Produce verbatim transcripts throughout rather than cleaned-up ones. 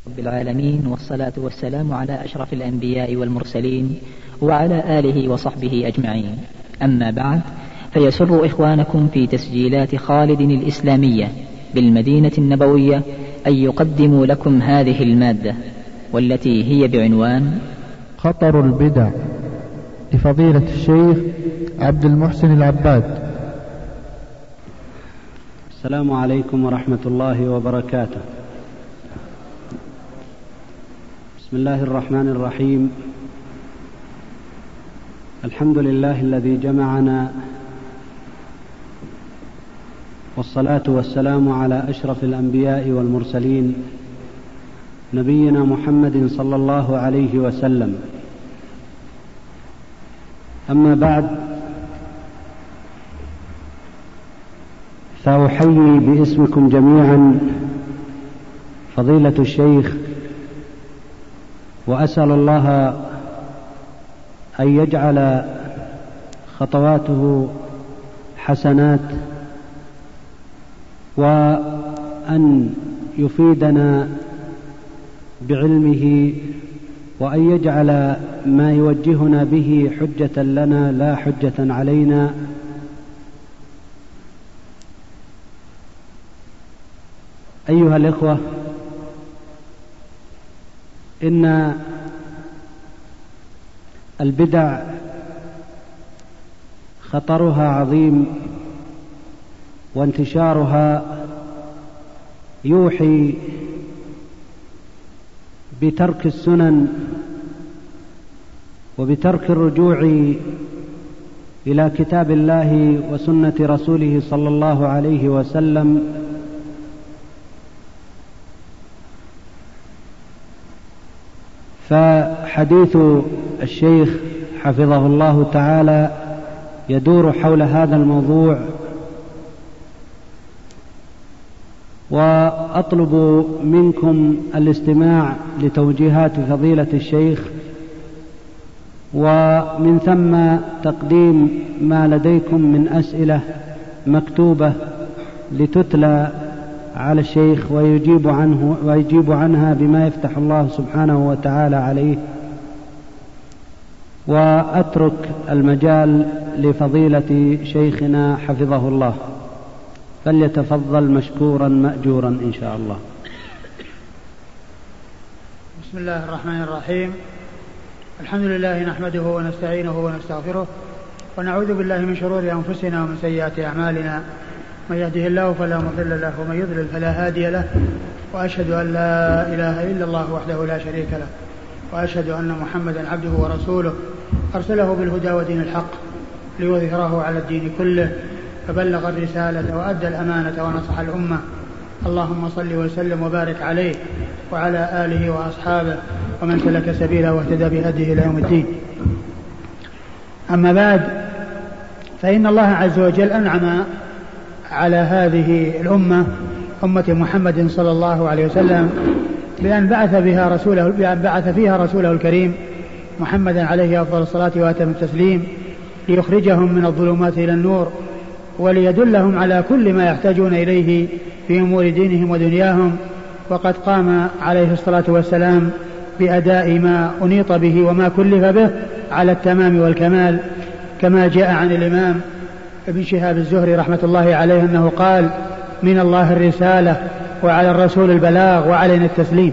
رب العالمين، والصلاة والسلام على أشرف الأنبياء والمرسلين وعلى آله وصحبه أجمعين. أما بعد، فيسر إخوانكم في تسجيلات خالد الإسلامية بالمدينة النبوية أن يقدموا لكم هذه المادة، والتي هي بعنوان خطر البدع، لفضيلة الشيخ عبد المحسن العباد. السلام عليكم ورحمة الله وبركاته. بسم الله الرحمن الرحيم. الحمد لله الذي جمعنا، والصلاة والسلام على أشرف الأنبياء والمرسلين نبينا محمد صلى الله عليه وسلم. أما بعد، فأحيي باسمكم جميعا فضيلة الشيخ، وأسأل الله أن يجعل خطواته حسنات، وأن يفيدنا بعلمه، وأن يجعل ما يوجهنا به حجة لنا لا حجة علينا. أيها الإخوة، إن البدع خطرها عظيم، وانتشارها يوحي بترك السنن وبترك الرجوع إلى كتاب الله وسنة رسوله صلى الله عليه وسلم. فحديث الشيخ حفظه الله تعالى يدور حول هذا الموضوع، وأطلب منكم الاستماع لتوجيهات فضيلة الشيخ، ومن ثم تقديم ما لديكم من أسئلة مكتوبة لتتلى على الشيخ ويجيب عنه ويجيب عنها بما يفتح الله سبحانه وتعالى عليه، وأترك المجال لفضيلة شيخنا حفظه الله، فليتفضل مشكورا مأجورا إن شاء الله. بسم الله الرحمن الرحيم. الحمد لله نحمده ونستعينه ونستغفره، ونعوذ بالله من شرور أنفسنا ومن سيئات أعمالنا. من يهده الله فلا مضل له، ومن يضلل فلا هادي له، وأشهد أن لا إله إلا الله وحده لا شريك له، وأشهد أن محمدا عبده ورسوله أرسله بالهدى ودين الحق ليظهره على الدين كله، فبلغ الرسالة وأدى الأمانة ونصح الأمة. اللهم صل وسلم وبارك عليه وعلى آله وأصحابه ومن سلك سبيله واهتدى بهديه إلى يوم الدين. أما بعد، فإن الله عز وجل أنعم على هذه الأمة، أمة محمد صلى الله عليه وسلم، بأن بعث بها رسوله بأن بعث فيها رسوله الكريم محمدا عليه أفضل الصلاة وأتم التسليم، ليخرجهم من الظلمات إلى النور، وليدلهم على كل ما يحتاجون إليه في أمور دينهم ودنياهم. وقد قام عليه الصلاة والسلام بأداء ما أنيط به وما كلف به على التمام والكمال، كما جاء عن الإمام ابن شهاب الزهري رحمة الله عليه أنه قال: من الله الرسالة، وعلى الرسول البلاغ، وعلينا التسليم.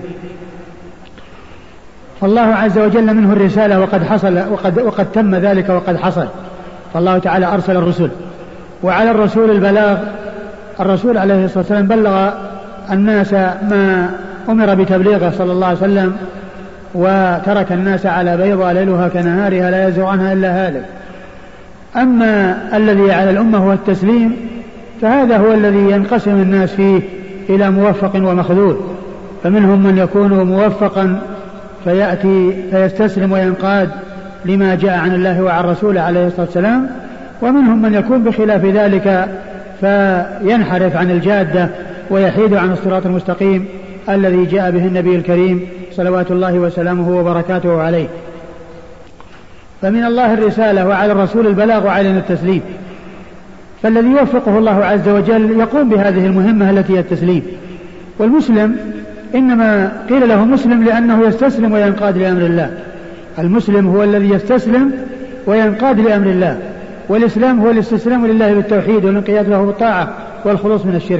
فالله عز وجل منه الرسالة وقد حصل وقد, وقد تم ذلك وقد حصل، فالله تعالى أرسل الرسل، وعلى الرسول البلاغ. الرسول عليه الصلاة والسلام بلغ الناس ما أمر بتبليغه صلى الله عليه وسلم، وترك الناس على بيضاء ليلها كنهارها لا يزيغ عنها إلا هالك. أما الذي على الأمة هو التسليم، فهذا هو الذي ينقسم الناس فيه إلى موفق ومخذول. فمنهم من يكون موفقا فيأتي فيستسلم وينقاد لما جاء عن الله وعن رسوله عليه الصلاة والسلام، ومنهم من يكون بخلاف ذلك فينحرف عن الجادة ويحيد عن الصراط المستقيم الذي جاء به النبي الكريم صلوات الله وسلامه وبركاته عليه. فمن الله الرسالة، وعلى الرسول البلاغ، وعلينا التسليم. فالذي يوفقه الله عز وجل يقوم بهذه المهمة التي هي التسليم. والمسلم إنما قيل له مسلم لأنه يستسلم وينقاد لأمر الله. المسلم هو الذي يستسلم وينقاد لأمر الله، والإسلام هو الاستسلام لله بالتوحيد والانقياد له بالطاعة والخلوص من الشرك.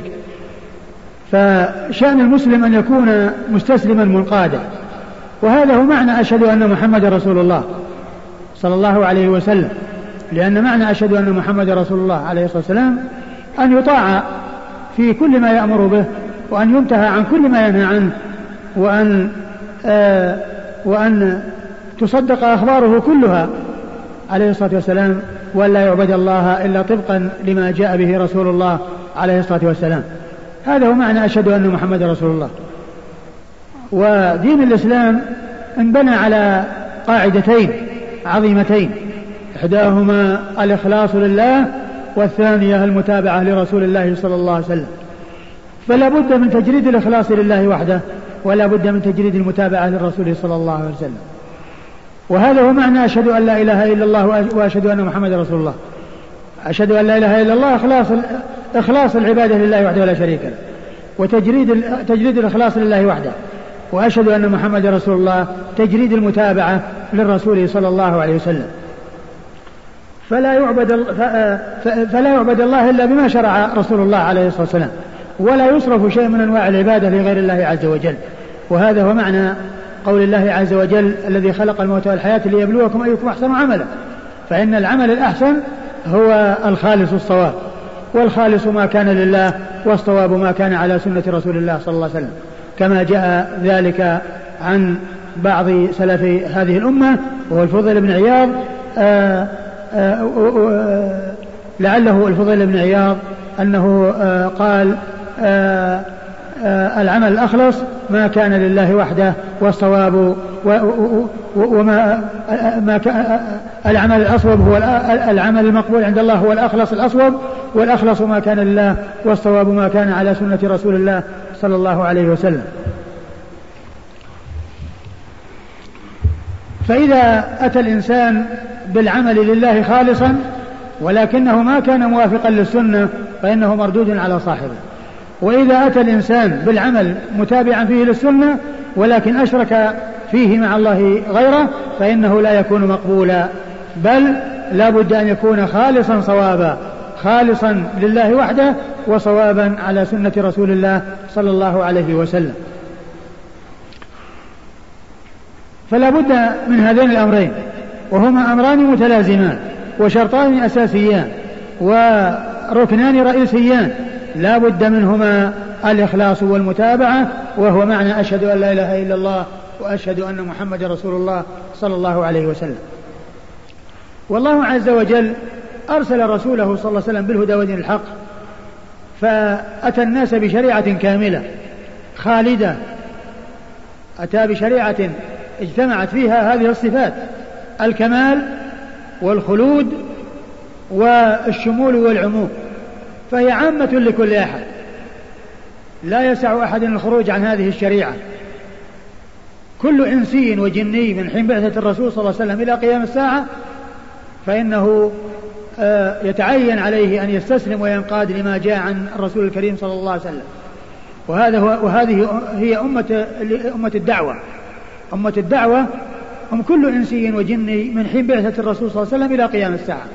فشأن المسلم أن يكون مستسلما منقادا، وهذا هو معنى أشهد أن محمد رسول الله صلى الله عليه وسلم. لأن معنى أشهد أن محمد رسول الله عليه الصلاة والسلام أن يطاع في كل ما يأمر به، وأن ينتهى عن كل ما ينهى عنه، وأن آه وأن تصدق أخباره كلها عليه الصلاة والسلام، وأن لا يعبد الله إلا طبقا لما جاء به رسول الله عليه الصلاة والسلام. هذا هو معنى أشهد أن محمد رسول الله. ودين الإسلام انبنى على قاعدتين عظيمتين، إحداهما الإخلاص لله، والثانية المتابعة لرسول الله صلى الله عليه وسلم. فلا بد من تجريد الإخلاص لله وحده، ولا بد من تجريد المتابعة للرسول صلى الله عليه وسلم. وهذا هو معنى أشهد أن لا إله إلا الله وأشهد أن محمد رسول الله. أشهد أن لا إله إلا الله إخلاص إخلاص العبادة لله وحده ولا شريك له، وتجريد تجريد الإخلاص لله وحده. وأشهد أن محمد رسول الله تجريد المتابعة للرسول صلى الله عليه وسلم. فلا يعبد فلا يعبد الله إلا بما شرع رسول الله عليه الصلاة والسلام، ولا يصرف شيء من أنواع العبادة لغير الله عز وجل. وهذا هو معنى قول الله عز وجل: الذي خلق الموت والحياة ليبلوكم أيكم أحسن عملا. فإن العمل الأحسن هو الخالص الصواب، والخالص ما كان لله، والصواب ما كان على سنة رسول الله صلى الله عليه وسلم، كما جاء ذلك عن بعض سلف هذه الأمة وهو الفضيل بن عياض. آآ آآ لعله الفضيل بن عياض أنه قال: آآ آآ العمل الأخلص ما كان لله وحده، والصواب وما ما العمل الأصوب هو العمل المقبول عند الله هو الأخلص الأصوب، والأخلص ما كان لله، والصواب ما كان على سنة رسول الله صلى الله عليه وسلم. فإذا أتى الإنسان بالعمل لله خالصا ولكنه ما كان موافقا للسنة فإنه مردود على صاحبه. وإذا أتى الإنسان بالعمل متابعا فيه للسنة ولكن أشرك فيه مع الله غيره فإنه لا يكون مقبولا، بل لا بد أن يكون خالصا صوابا، خالصا لله وحده، وصوابا على سنة رسول الله صلى الله عليه وسلم. فلا بد من هذين الأمرين، وهما أمران متلازمان وشرطان أساسيان وركنان رئيسيان لا بد منهما الإخلاص والمتابعة، وهو معنى أشهد أن لا إله إلا الله وأشهد أن محمد رسول الله صلى الله عليه وسلم. والله عز وجل أرسل رسوله صلى الله عليه وسلم بالهدى ودين الحق، فأتى الناس بشريعة كاملة خالدة، أتى بشريعة اجتمعت فيها هذه الصفات: الكمال والخلود والشمول والعموم، فهي عامة لكل أحد، لا يسع أحد الخروج عن هذه الشريعة. كل إنسي وجني من حين بعثة الرسول صلى الله عليه وسلم إلى قيام الساعة فإنه يتعين عليه أن يستسلم وينقاد لما جاء عن الرسول الكريم صلى الله عليه وسلم. وهذا هو وهذه هي أمة أمة الدعوة. أمة الدعوة هم كل إنسي وجني من حين بعثة الرسول صلى الله عليه وسلم إلى قيام الساعة.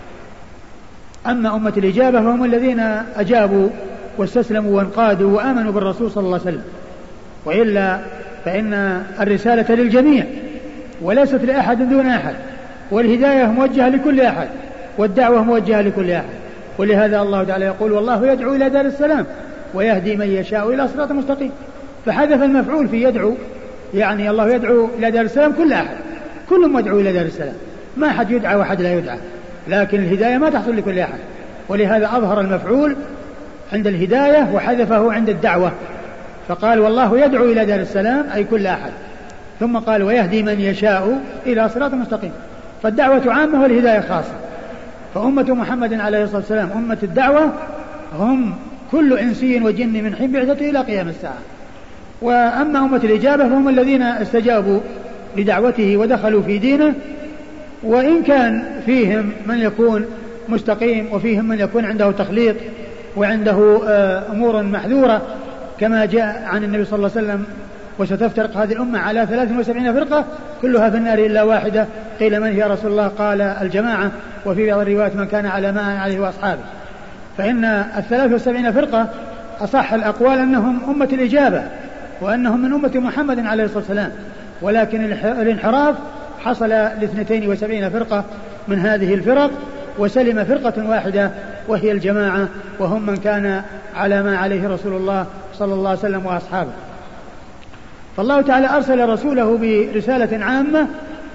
أما أمة الإجابة فهم الذين أجابوا واستسلموا وانقادوا وآمنوا بالرسول صلى الله عليه وسلم، وإلا فإن الرسالة للجميع وليست لأحد دون أحد، والهداية موجهة لكل أحد، والدعوة موجهة لكل أحد. ولهذا الله تعالى يقول: والله يدعو إلى دار السلام ويهدي من يشاء إلى صراط مستقيم. فحذف المفعول في يدعو، يعني الله يدعو إلى دار السلام كل أحد، كل مدعو إلى دار السلام، ما أحد يدعى وأحد لا يدعى، لكن الهداية ما تحصل لكل أحد. ولهذا أظهر المفعول عند الهداية وحذفه عند الدعوة، فقال: والله يدعو إلى دار السلام أي كل أحد، ثم قال: ويهدي من يشاء إلى صراط مستقيم. فالدعوة عامة والهداية خاصة. فأمة محمد عليه الصلاة والسلام أمة الدعوة هم كل إنسي وجن من حين بعثته إلى قيام الساعة. وأما أمة الإجابة فهم الذين استجابوا لدعوته ودخلوا في دينه، وإن كان فيهم من يكون مستقيم وفيهم من يكون عنده تخليط وعنده أمور محذورة كما جاء عن النبي صلى الله عليه وسلم وستفترق هذه الأمة على ثلاث وسبعين فرقة كلها في النار إلا واحدة. قيل من هي يا رسول الله؟ قال الجماعة، وفي بعض الروايات من كان على ما عليه وأصحابه. فإن الثلاث وسبعين فرقة أصح الأقوال أنهم أمة الإجابة وأنهم من أمة محمد عليه الصلاة والسلام، ولكن الانحراف حصل لاثنتين وسبعين فرقة من هذه الفرق، وسلم فرقة واحدة وهي الجماعة، وهم من كان على ما عليه رسول الله صلى الله عليه وسلم وأصحابه. فالله تعالى أرسل رسوله برسالة عامة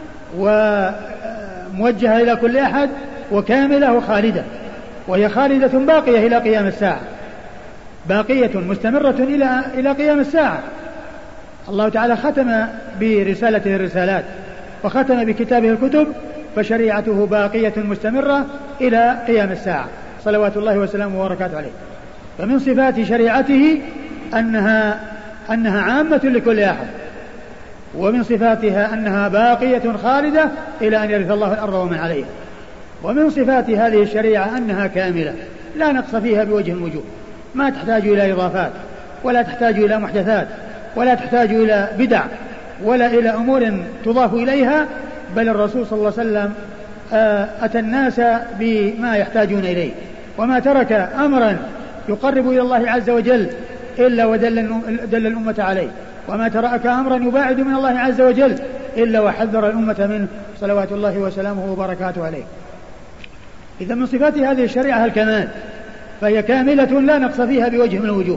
وموجهة إلى كل أحد وكاملة وخالدة، وهي خالدة باقية إلى قيام الساعة، باقية مستمرة إلى إلى قيام الساعة. الله تعالى ختم برسالته الرسالات وختم بكتابه الكتب، فشريعته باقية مستمرة إلى قيام الساعة صلوات الله وسلامه وبركاته عليه. فمن صفات شريعته أنها أنها عامة لكل أحد، ومن صفاتها أنها باقية خالدة إلى أن يرث الله الأرض ومن عليها. ومن صفات هذه الشريعة أنها كاملة لا نقص فيها بوجه من وجوه، ما تحتاج إلى إضافات ولا تحتاج إلى محدثات ولا تحتاج إلى بدع ولا إلى أمور تضاف إليها، بل الرسول صلى الله عليه وسلم أتى الناس بما يحتاجون إليه، وما ترك أمرا يقرب إلى الله عز وجل إلا ودل دل الأمة عليه، وما ترك أمرا يباعد من الله عز وجل إلا وحذر الأمة منه صلوات الله وسلامه وبركاته عليه. إذا من صفات هذه الشريعة الكمال، فهي كاملة لا نقص فيها بوجه من الوجوه،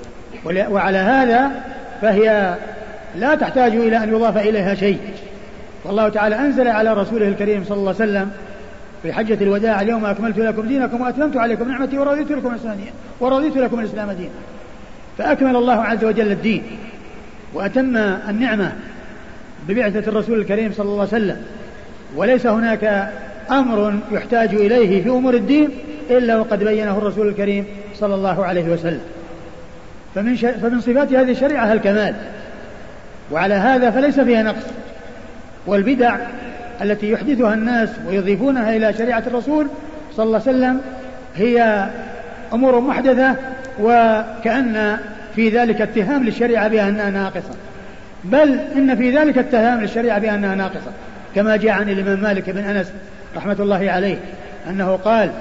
وعلى هذا فهي لا تحتاج إلى أن يضاف إليها شيء. والله تعالى أنزل على رسوله الكريم صلى الله عليه وسلم في حجة الوداع: اليوم أكملت لكم دينكم وأتممت عليكم نعمتي ورضيت لكم الإسلام ورضيت لكم الإسلام دينا. فأكمل الله عز وجل الدين وأتم النعمة ببعثة الرسول الكريم صلى الله عليه وسلم، وليس هناك أمر يحتاج إليه في أمور الدين إلا وقد بينه الرسول الكريم صلى الله عليه وسلم. فمن, ش... فمن صفات هذه الشريعة الكمال، وعلى هذا فليس فيها نقص. والبدع التي يحدثها الناس ويضيفونها إلى شريعة الرسول صلى الله عليه وسلم هي أمور محدثة، وكأن في ذلك اتهام للشريعة بأنها ناقصة، بل إن في ذلك اتهام للشريعة بأنها ناقصة، كما جاء عن الإمام مالك بن أنس رحمة الله عليه أنه قال: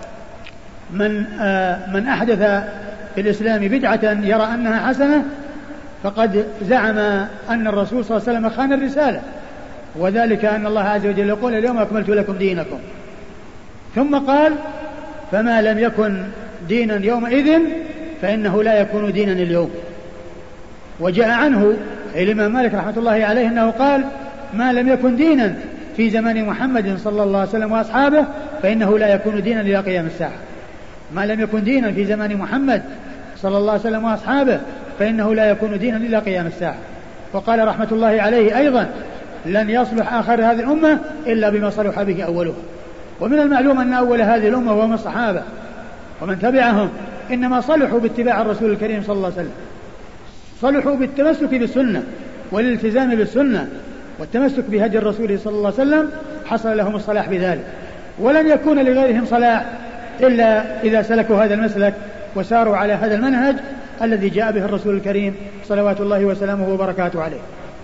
من, آه من أحدث في الإسلام بدعة يرى أنها حسنة فقد زعم أن الرسول صلى الله عليه وسلم خان الرسالة، وذلك أن الله عز وجل يقول: اليوم أكملت لكم دينكم. ثم قال: فما لم يكن دينا يومئذ فإنه لا يكون دينا اليوم. وجاء عنه الإمام مالك رحمة الله عليه أنه قال: ما لم يكن دينا في زمان محمد صلى الله عليه وسلم وأصحابه فإنه لا يكون دينا إلى قيام الساعة. ما لم يكن دينا في زمان محمد صلى الله عليه وسلم وأصحابه فإنه لا يكون دينا إلى قيام الساعة. وقال رحمة الله عليه أيضا: لن يصلح آخر هذه الأمة إلا بما صلح به أولها. ومن المعلوم أن أول هذه الأمة وهم الصحابة ومن تبعهم إنما صلحوا باتباع الرسول الكريم صلى الله عليه وسلم، صلحوا بالتمسك بالسنة والالتزام بالسنة والتمسك بهدي الرسول صلى الله عليه وسلم، حصل لهم الصلاح بذلك. ولن يكون لغيرهم صلاح إلا إذا سلكوا هذا المسلك وساروا على هذا المنهج الذي جاء به الرسول الكريم صلوات الله وسلامه وبركاته عليه.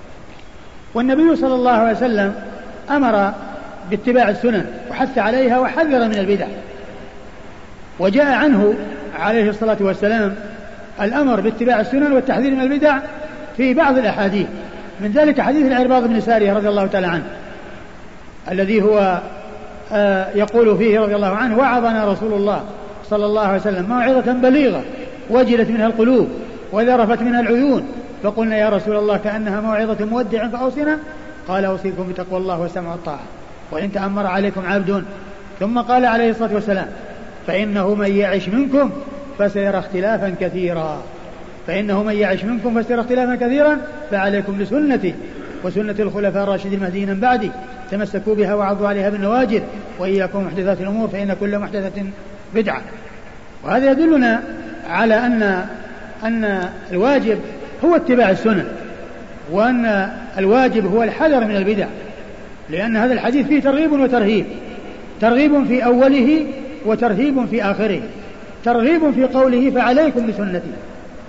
والنبي صلى الله عليه وسلم أمر باتباع السنن وحث عليها وحذر من البدع، وجاء عنه عليه الصلاة والسلام الأمر باتباع السنن والتحذير من البدع في بعض الأحاديث، من ذلك حديث العرباض بن سارية رضي الله تعالى عنه الذي هو آه يقول فيه رضي الله عنه: وعظنا رسول الله صلى الله عليه وسلم موعظة بليغة وجلت منها القلوب وذرفت منها العيون، فقلنا يا رسول الله كأنها موعظة مودع فأوصنا. قال: أوصيكم بتقوى الله والسمع والطاعة وإن تأمر عليكم عبد. ثم قال عليه الصلاة والسلام: فإنه من يعش منكم فسيرى اختلافا كثيرا فإنه من يعش منكم فسيرى اختلافا كثيرا فعليكم بسنتي وسنة الخلفاء الراشدين المهديين من بعدي تمسكوا بها وعضوا عليها بالنواجذ وإياكم محدثات الأمور فإن كل محدثة بدعة. وهذا يدلنا على أن أن الواجب هو اتباع السنن، وأن الواجب هو الحذر من البدع، لأن هذا الحديث فيه ترغيب وترهيب، ترغيب في أوله وترهيب في آخره. ترغيب في قوله: فعليكم بسنتي،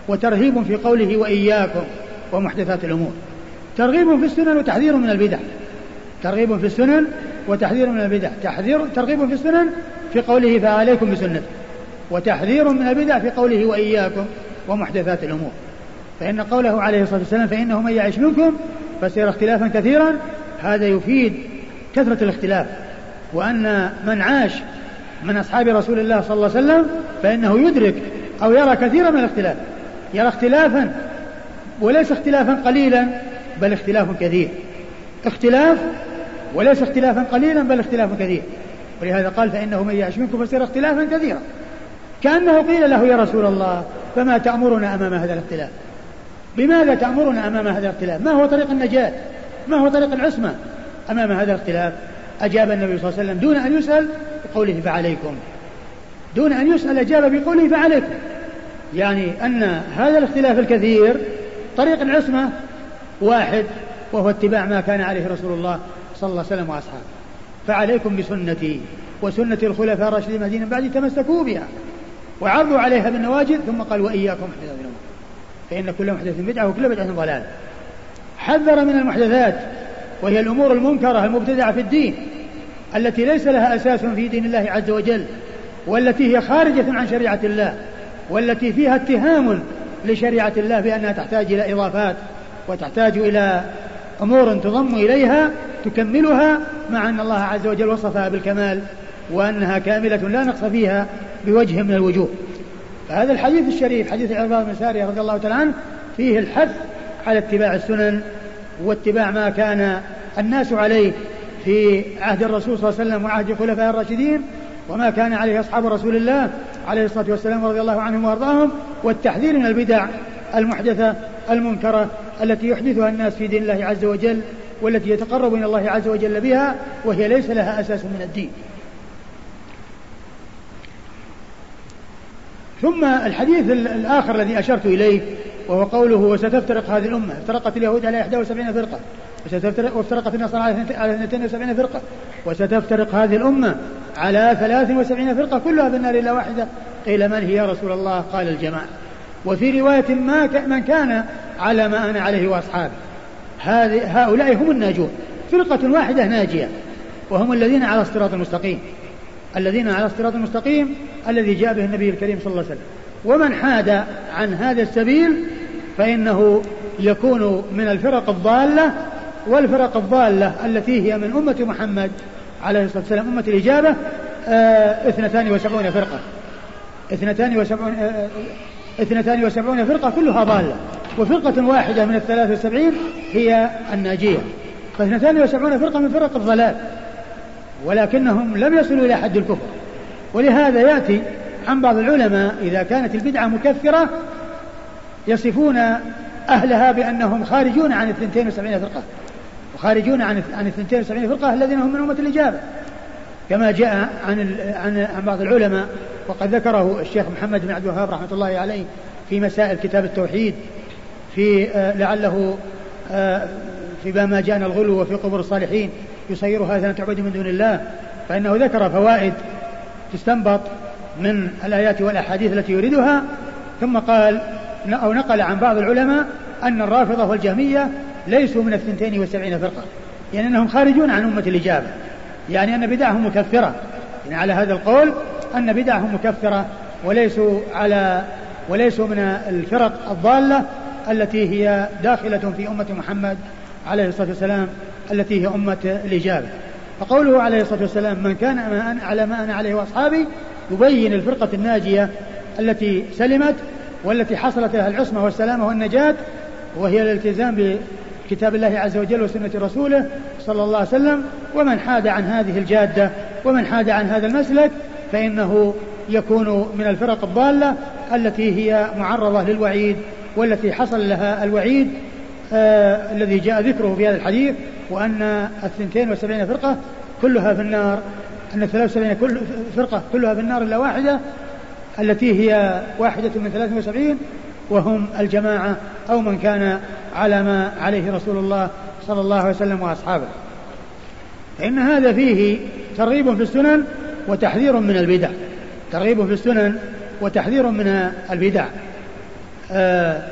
وترهيب في قوله وإياكم ومحدثات الأمور. ترغيب في السنن وتحذير من البدع. ترغيب في السنن وتحذير من البدع. تحذير ترغيب في السنن في قوله فعليكم بسنتي، وتحذير من البدع في قوله وإياكم ومحدثات الأمور. فإن قوله عليه الصلاة والسلام فإنه من يعش منكم فسيرى اختلافا كثيرا، هذا يفيد كثرة الاختلاف، وأن من عاش من أصحاب رسول الله صلى الله عليه وسلم فإنه يدرك أو يرى كثيرا من الاختلاف، يرى اختلافا وليس اختلافا قليلا بل اختلاف كثير، اختلاف وليس اختلافا قليلا بل اختلاف كثير. ولهذا قال فإنه من يعش منكم فسيرى اختلافا كثيرا، كأنه قيل له يا رسول الله فما تأمرنا أمام هذا الاختلاف؟ بماذا تأمرنا أمام هذا الاختلاف؟ ما هو طريق النجاة؟ ما هو طريق العصمة أمام هذا الاختلاف؟ أجاب النبي صلى الله عليه وسلم دون أن يسأل بقوله فعليكم، دون أن يسأل أجاب بقوله فعليكم، يعني أن هذا الاختلاف الكثير طريق العصمة واحد، وهو اتباع ما كان عليه رسول الله صلى الله عليه وسلم وأصحابه. فعليكم بسنتي وسنة الخلفاء الراشدين المهديين من بعدي تمسكوا بها وعرضوا عليها بالنواجذ، ثم قال وإياكم محدثات الأمور فإن كل محدث بدعة وكل بدعة ضلالة. حذر من المحدثات وهي الأمور المنكرة المبتدعة في الدين التي ليس لها أساس في دين الله عز وجل، والتي هي خارجة عن شريعة الله، والتي فيها اتهام لشريعة الله بأنها تحتاج إلى إضافات وتحتاج إلى أمور تضم إليها تكملها، مع أن الله عز وجل وصفها بالكمال وأنها كاملة لا نقص فيها بوجه من الوجوه. فهذا الحديث الشريف حديث العرباض بن سارية رضي الله تعالى عنه فيه الحث على اتباع السنن واتباع ما كان الناس عليه في عهد الرسول صلى الله عليه وسلم وعهد الخلفاء الراشدين، وما كان عليه أصحاب رسول الله عليه الصلاة والسلام رضي الله عنهم وارضاهم، والتحذير من البدع المحدثة المنكرة التي يحدثها الناس في دين الله عز وجل، والتي يتقرب إلى الله عز وجل بها وهي ليس لها أساس من الدين. ثم الحديث الآخر الذي أشرت إليه وهو قوله وستفترق هذه الأمة، افترقت اليهود على إحدى وسبعين فرقة وافترقت النصارى على اثنتين وسبعين فرقة وستفترق هذه الأمة على ثلاث وسبعين فرقة كلها في النار إلا واحدة، قيل من هي يا رسول الله؟ قال الجماعة. وفي رواية ما ك... من كان على ما أنا عليه وأصحابي، هؤلاء هم الناجون، فرقة واحدة ناجية وهم الذين على الصراط المستقيم، الذين على الصراط المستقيم الذي جاء به النبي الكريم صلى الله عليه وسلم. ومن حاد عن هذا السبيل فإنه يكون من الفرق الضالة، والفرق الضالة التي هي من أمة محمد عليه الصلاة والسلام أمة الإجابة آه اثنتان وسبعون فرقة اثنتان وسبعون آه اثنتان وسبعون فرقة كلها ضالة، وفرقة واحدة من الثلاث وسبعين هي الناجية، فاثنتان وسبعون فرقة من فرق الضلال، ولكنهم لم يصلوا إلى حد الكفر. ولهذا يأتي عن بعض العلماء إذا كانت البدعة مكفرة يصفون أهلها بأنهم خارجون عن اثنتين وسبعين فرقة، وخارجون عن عن اثنتين وسبعين فرقة الذين هم من أمة الإجابة، كما جاء عن عن عن بعض العلماء، وقد ذكره الشيخ محمد بن عبد الوهاب رحمة الله عليه في مسائل كتاب التوحيد في آه لعله آه في باب ما جاءنا الغلو وفي قبور الصالحين يصير هذا تعبد من دون الله، فإنه ذكر فوائد تستنبط من الآيات والأحاديث التي يريدها، ثم قال أو نقل عن بعض العلماء أن الرافضة والجهمية ليسوا من الثنتين وسبعين فرقة، يعني أنهم خارجون عن أمة الإجابة، يعني أن بدعهم مكفرة، يعني على هذا القول أن بدعهم مكفرة وليسوا على وليسوا من الفرق الضالة التي هي داخلة في أمة محمد عليه الصلاة والسلام التي هي أمة الإجابة. فقوله عليه الصلاة والسلام من كان على ما أنا عليه وأصحابي يبين الفرقة الناجية التي سلمت والتي حصلت لها العصمة والسلامة والنجاة، وهي الالتزام بكتاب الله عز وجل وسنة رسوله صلى الله عليه وسلم. ومن حاد عن هذه الجادة ومن حاد عن هذا المسلك فإنه يكون من الفرق الضالة التي هي معرضة للوعيد، والتي حصل لها الوعيد آه الذي جاء ذكره في هذا الحديث، وأن الثنتين وسبعين فرقة كلها في النار، أن الثلاث وسبعين كل فرقة كلها في النار إلا واحدة التي هي واحدة من ثلاث وسبعين وهم الجماعة أو من كان على ما عليه رسول الله صلى الله عليه وسلم وأصحابه. فإن هذا فيه ترغيب في السنن وتحذير من البدع، ترغيب في السنن وتحذير من البدع. آه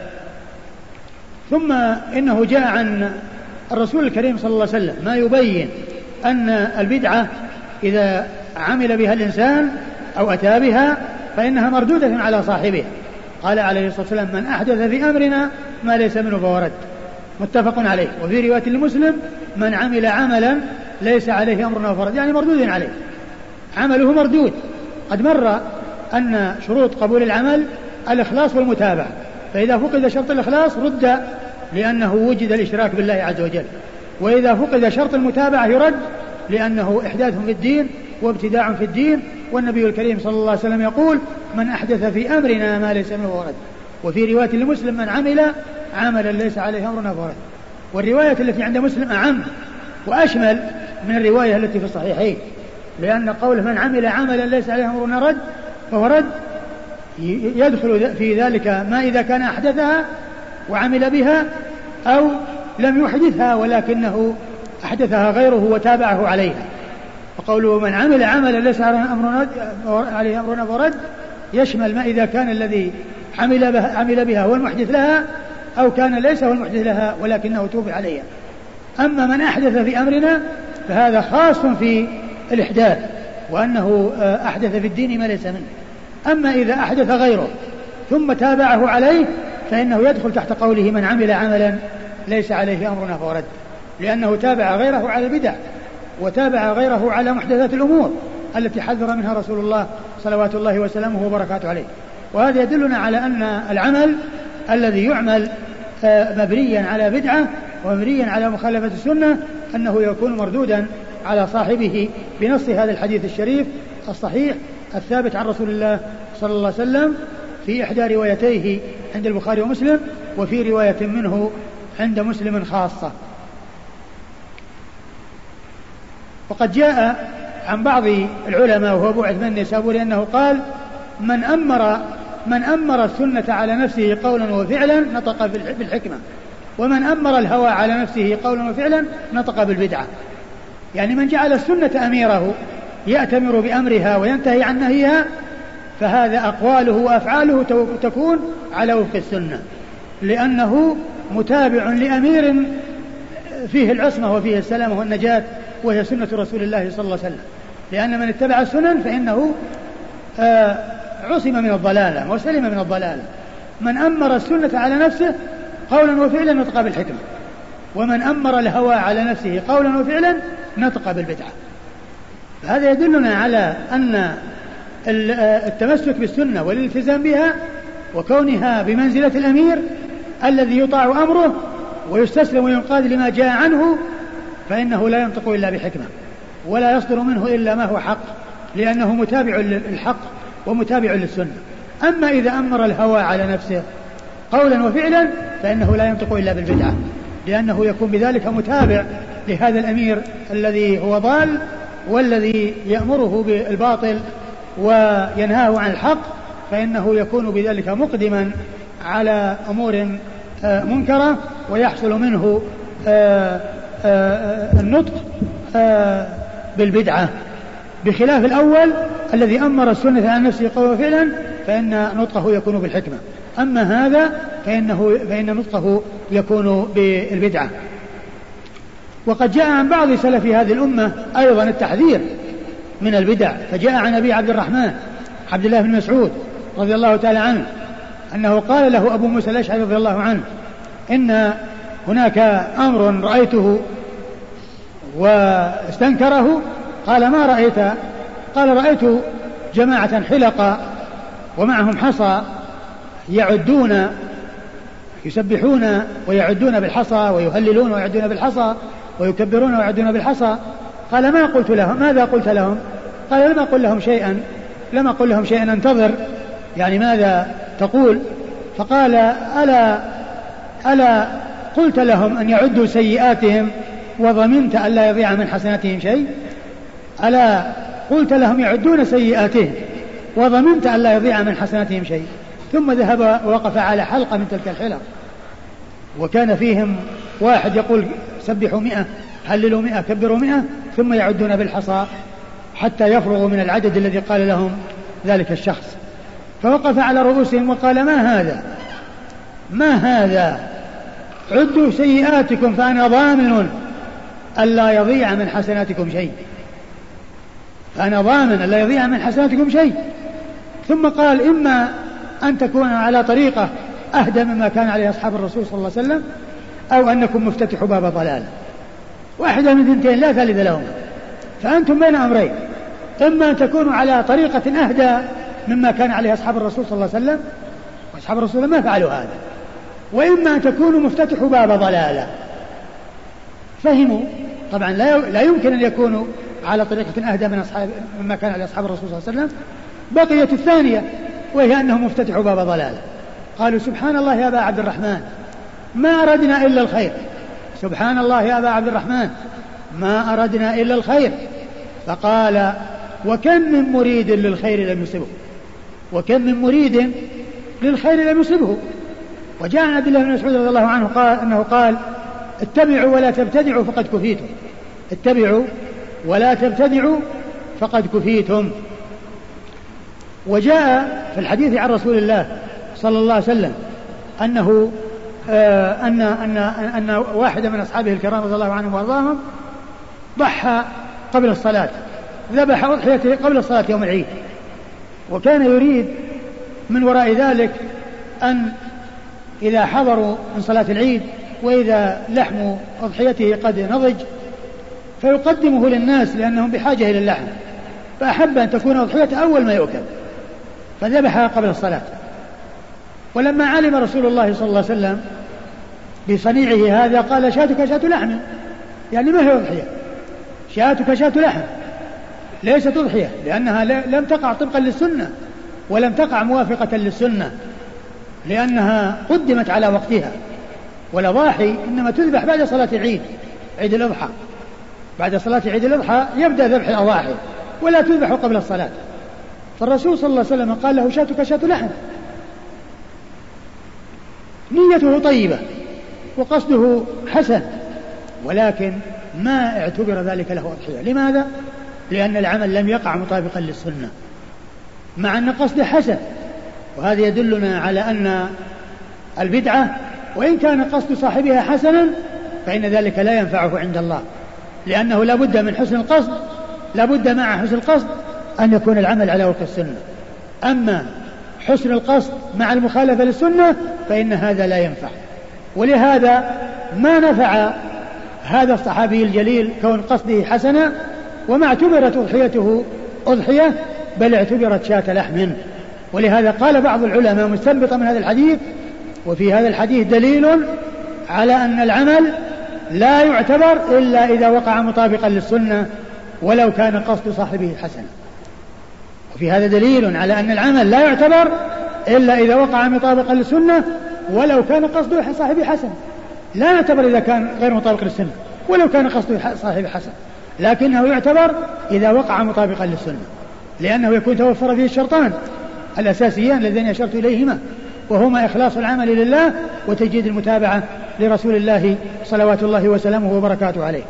ثم إنه جاء عن الرسول الكريم صلى الله عليه وسلم ما يبين أن البدعة إذا عمل بها الإنسان أو أتى بها فإنها مردودة على صاحبها. قال عليه الصلاة والسلام: من أحدث في أمرنا ما ليس منه فهو رد. متفق عليه. وفي رواية لمسلم: من عمل عملا ليس عليه أمرنا فهو رد، يعني مردود عليه، عمله مردود. قد مر أن شروط قبول العمل الإخلاص والمتابعة، فإذا فقد شرط الإخلاص رد لأنه وجد الإشراك بالله عز وجل، وإذا فقد شرط المتابعة يرد لأنه إحداث في الدين وابتداع في الدين. والنبي الكريم صلى الله عليه وسلم يقول: من أحدث في أمرنا ما ليس منه فهو رد. وفي رواية لمسلم: من عمل عملا ليس عليه أمرنا فهو رد. والرواية التي عند مسلم أعم وأشمل من الرواية التي في الصحيحين، لأن قوله من عمل عملا ليس عليه أمرنا رد فهو رد يدخل في ذلك ما إذا كان أحدثها وعمل بها أو لم يحدثها ولكنه أحدثها غيره وتابعه عليها. وقوله من عمل عملا ليس عليه أمرنا فهو رد يشمل ما إذا كان الذي عمل بها, عمل بها هو المحدث لها أو كان ليس هو المحدث لها ولكنه توب عليها. أما من أحدث في أمرنا فهذا خاص في الإحداث، وأنه أحدث في الدين ما ليس منه. أما إذا أحدث غيره ثم تابعه عليه فإنه يدخل تحت قوله من عمل عملا ليس عليه أمرنا فهو رد، لأنه تابع غيره على البدع وتابع غيره على محدثات الأمور التي حذر منها رسول الله صلوات الله وسلامه وبركاته عليه. وهذا يدلنا على أن العمل الذي يعمل مبنيا على بدعة ومبنيا على مخالفة السنة أنه يكون مردودا على صاحبه بنص هذا الحديث الشريف الصحيح الثابت عن رسول الله صلى الله عليه وسلم في إحدى روايتيه عند البخاري ومسلم، وفي رواية منه عند مسلم خاصة. وقد جاء عن بعض العلماء وهو أبو عثمان النيسابوري أنه قال: من أمر من أمر السنة على نفسه قولا وفعلا نطق بالحكمة، ومن أمر الهوى على نفسه قولا وفعلا نطق بالبدعة. يعني من جعل السنة أميره يأتمر بأمرها وينتهي عن نهيها فهذا أقواله وأفعاله تكون على وفق السنة، لأنه متابع لأمير فيه العصمة وفيه السلامة والنجاة، وهي سنة رسول الله صلى الله عليه وسلم. لأن من اتبع السنن فإنه آه عصم من الضلالة وسلم من الضلالة. من أمر السنة على نفسه قولا وفعلا نطق بالحكمة، ومن أمر الهوى على نفسه قولا وفعلا نطق بالبدعة. هذا يدلنا على أن التمسك بالسنة والالتزام بها وكونها بمنزلة الأمير الذي يطاع أمره ويستسلم وينقاد لما جاء عنه فإنه لا ينطق إلا بحكمة ولا يصدر منه إلا ما هو حق، لأنه متابع للحق ومتابع للسنة. أما إذا أمر الهوى على نفسه قولا وفعلا فإنه لا ينطق إلا بالبدعة، لأنه يكون بذلك متابع لهذا الأمير الذي هو ضال والذي يأمره بالباطل وينهاه عن الحق، فإنه يكون بذلك مقدما على أمور منكرة ويحصل منه النطق بالبدعة، بخلاف الأول الذي أمر السنة عن نفسه قولا وفعلا فإن نطقه يكون بالحكمة. أما هذا فإنه فإن نطقه يكون بالبدعة. وقد جاء عن بعض سلف هذه الأمة أيضا التحذير من البدع، فجاء عن أبي عبد الرحمن عبد الله بن مسعود رضي الله تعالى عنه أنه قال له أبو موسى الأشعري رضي الله عنه: إن هناك أمر رأيته واستنكره. قال: ما رأيت؟ قال: رأيت جماعة حلقة ومعهم حصى يعدون يسبحون ويعدون بالحصى ويهللون ويعدون بالحصى ويكبرون ويعدون بالحصى. قال: ما قلت لهم؟ ماذا قلت لهم؟ قال: لم أقل لهم شيئا لم أقل لهم شيئا انتظر، يعني ماذا تقول؟ فقال: ألا ألا قلت لهم أن يعدوا سيئاتهم وضمنت أن لا يضيع من حسناتهم شيء؟ ألا قلت لهم يعدون سيئاتهم وضمنت أن لا يضيع من حسناتهم شيء؟ ثم ذهب ووقف على حلقة من تلك الحلق، وكان فيهم واحد يقول: سبحوا مئة، هللوا مئة، كبروا مئة، ثم يعدون بالحصى حتى يفرغوا من العدد الذي قال لهم ذلك الشخص. فوقف على رؤوسهم وقال: ما هذا؟ ما هذا؟ عدوا سيئاتكم فأنا ضامن ألا يضيع من حسناتكم شيء، فأنا ضامن ألا يضيع من حسناتكم شيء. ثم قال إما أن تكون على طريقة أهدى مما كان عليه أصحاب الرسول صلى الله عليه وسلم، أو أنكم مفتتحوا باب ضلال، واحدة من ثنتين لا ثالث لهم، فأنتم بين أمرين، إما أن تكونوا على طريقة أهدى مما كان عليه أصحاب الرسول صلى الله عليه وسلم، وأصحاب الرسول ما فعلوا هذا، وإما أن تكونوا مفتتحوا باب ضلالة. فهموا طبعا لا يمكن أن يكونوا على طريقة أهدى من أصحاب مما كان عليه أصحاب الرسول صلى الله عليه وسلم. بقيت الثانية وهي أنهم مفتتحوا باب ضلالة. قالوا سبحان الله يا أبا عبد الرحمن ما أردنا إلا الخير، سبحان الله يا أبا عبد الرحمن ما أردنا إلا الخير. فقال وكم من مريد للخير لم يصبه، وكم من مريد للخير لم يصبه. وجاء عن عبد الله بن مسعود رضي الله عنه قال أنه قال اتبعوا ولا تبتدعوا فقد كفيتم، اتبعوا ولا تبتدعوا فقد كفيتم. وجاء في الحديث عن رسول الله صلى الله عليه وسلم أنه آه أن, أن, أن واحد من أصحابه الكرام رضي الله عنهم وارضاهم ضحى قبل الصلاة، ذبح أضحيته قبل الصلاة يوم العيد، وكان يريد من وراء ذلك أن إذا حضروا من صلاة العيد وإذا لحم أضحيته قد نضج فيقدمه للناس لأنهم بحاجة إلى اللحم، فأحب أن تكون أضحيته أول ما يؤكل فذبحها قبل الصلاة. ولما علم رسول الله صلى الله عليه وسلم بصنيعه هذا قال شاتك شات لحم، يعني ما هي أضحية، شاتك شات لحم ليست أضحية، لأنها لم تقع طبقا للسنة ولم تقع موافقة للسنة، لأنها قدمت على وقتها. والأضاحي إنما تذبح بعد صلاة العيد، عيد الأضحى، بعد صلاة عيد الأضحى يبدأ ذبح الأضاحي ولا تذبح قبل الصلاة. فالرسول صلى الله عليه وسلم قال له شاتك شات لحم، نيته طيبة وقصده حسن، ولكن ما اعتبر ذلك له أضحية. لماذا؟ لأن العمل لم يقع مطابقا للسنة، مع أن قصده حسن. وهذا يدلنا على أن البدعة وإن كان قصد صاحبها حسنا فإن ذلك لا ينفعه عند الله، لأنه لا بد من حسن القصد، لا بد مع حسن القصد أن يكون العمل على وفق السنة. أما حسن القصد مع المخالفة للسنة فإن هذا لا ينفع. ولهذا ما نفع هذا الصحابي الجليل كون قصده حسنا وما اعتبرت أضحيته أضحية بل اعتبرت شاة لحم. ولهذا قال بعض العلماء مستنبطا من هذا الحديث وفي هذا الحديث دليل على أن العمل لا يعتبر إلا إذا وقع مطابقا للسنة ولو كان قصد صاحبه حسنا. وفي هذا دليل على أن العمل لا يعتبر إلا إذا وقع مطابقا للسنة ولو كان قصد صاحبه حسن. لا يعتبر إذا كان غير مطابق للسنة ولو كان قصد صاحبه حسن، لكنه يعتبر إذا وقع مطابقا للسنة، لأنه يكون توفر فيه الشرطان الأساسيان الذين أشرت إليهما، وهما إخلاص العمل لله وتجديد المتابعة لرسول الله صلوات الله وسلامه وبركاته عليه.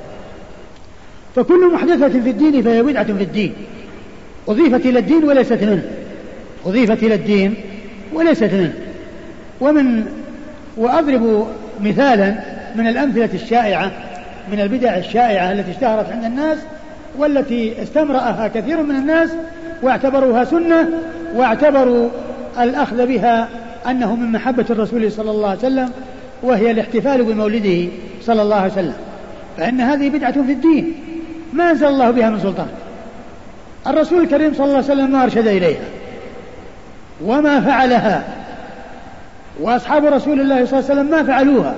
فكل محدثة في الدين فهي بدعة في الدين، أضيفت إلى الدين وليست منه، أضيفت إلى الدين وليست منه. ومن وأضرب مثالا من الأمثلة الشائعة من البدع الشائعة التي اشتهرت عند الناس والتي استمرأها كثير من الناس واعتبروها سنة واعتبروا الأخذ بها أنه من محبة الرسول صلى الله عليه وسلم، وهي الاحتفال بمولده صلى الله عليه وسلم. فإن هذه بدعة في الدين ما أنزل الله بها من سلطان. الرسول الكريم صلى الله عليه وسلم ما أرشد إليها وما فعلها، وأصحاب رسول الله صلى الله عليه وسلم ما فعلوها،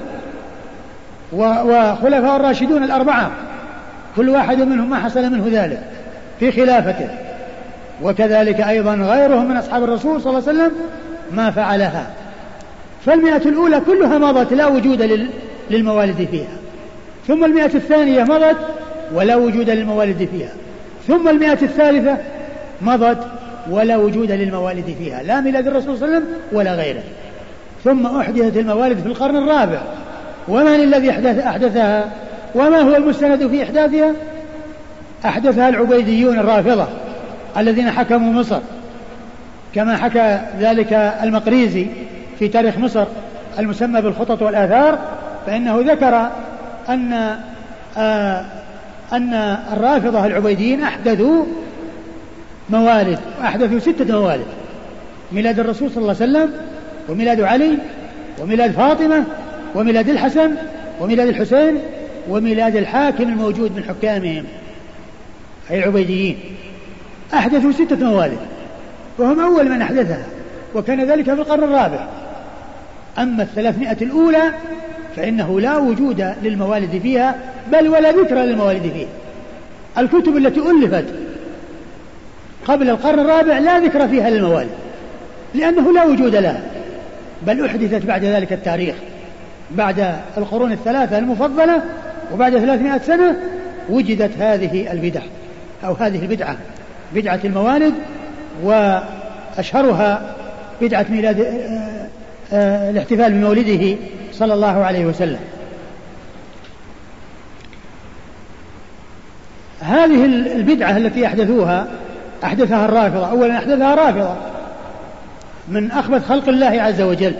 وخلفاء الراشدون الأربعة كل واحد منهم ما حصل منه ذلك في خلافته، وكذلك أيضا غيرهم من أصحاب الرسول صلى الله عليه وسلم ما فعلها. فالمئة الأولى كلها مضت لا وجود للموالد فيها، ثم المئة الثانية مضت ولا وجود للموالد فيها، ثم المئة الثالثة مضت ولا وجود للموالد فيها، لا ميلاد الرسول صلى الله عليه وسلم ولا غيره. ثم أحدثت الموالد في القرن الرابع، ومن الذي أحدث أحدثها وما هو المستند في إحداثها؟ أحدثها العبيديون الرافضة الذين حكموا مصر، كما حكى ذلك المقريزي في تاريخ مصر المسمى بالخطط والآثار، فإنه ذكر أن آه أن الرافضة العبيديين أحدثوا موالد، أحدثوا ستة موالد: ميلاد الرسول صلى الله عليه وسلم، وميلاد علي، وميلاد فاطمة، وميلاد الحسن، وميلاد الحسين، وميلاد الحاكم الموجود من حكامهم أي العبيديين. أحدثوا ستة موالد وهم أول من أحدثها، وكان ذلك في القرن الرابع. أما الثلاثمائة الأولى فإنه لا وجود للموالد فيها، بل ولا ذكر للموالد فيها. الكتب التي ألفت قبل القرن الرابع لا ذكر فيها للموالد، لأنه لا وجود لها، بل أحدثت بعد ذلك التاريخ، بعد القرون الثلاثة المفضلة وبعد ثلاثمائة سنة وجدت هذه البدع أو هذه البدعة، بدعة الموالد، وأشهرها بدعة ميلاد آه آه الاحتفال بمولده صلى الله عليه وسلم. هذه البدعة التي أحدثوها أحدثها الرافضة. أولا أحدثها رافضة من أخبث خلق الله عز وجل.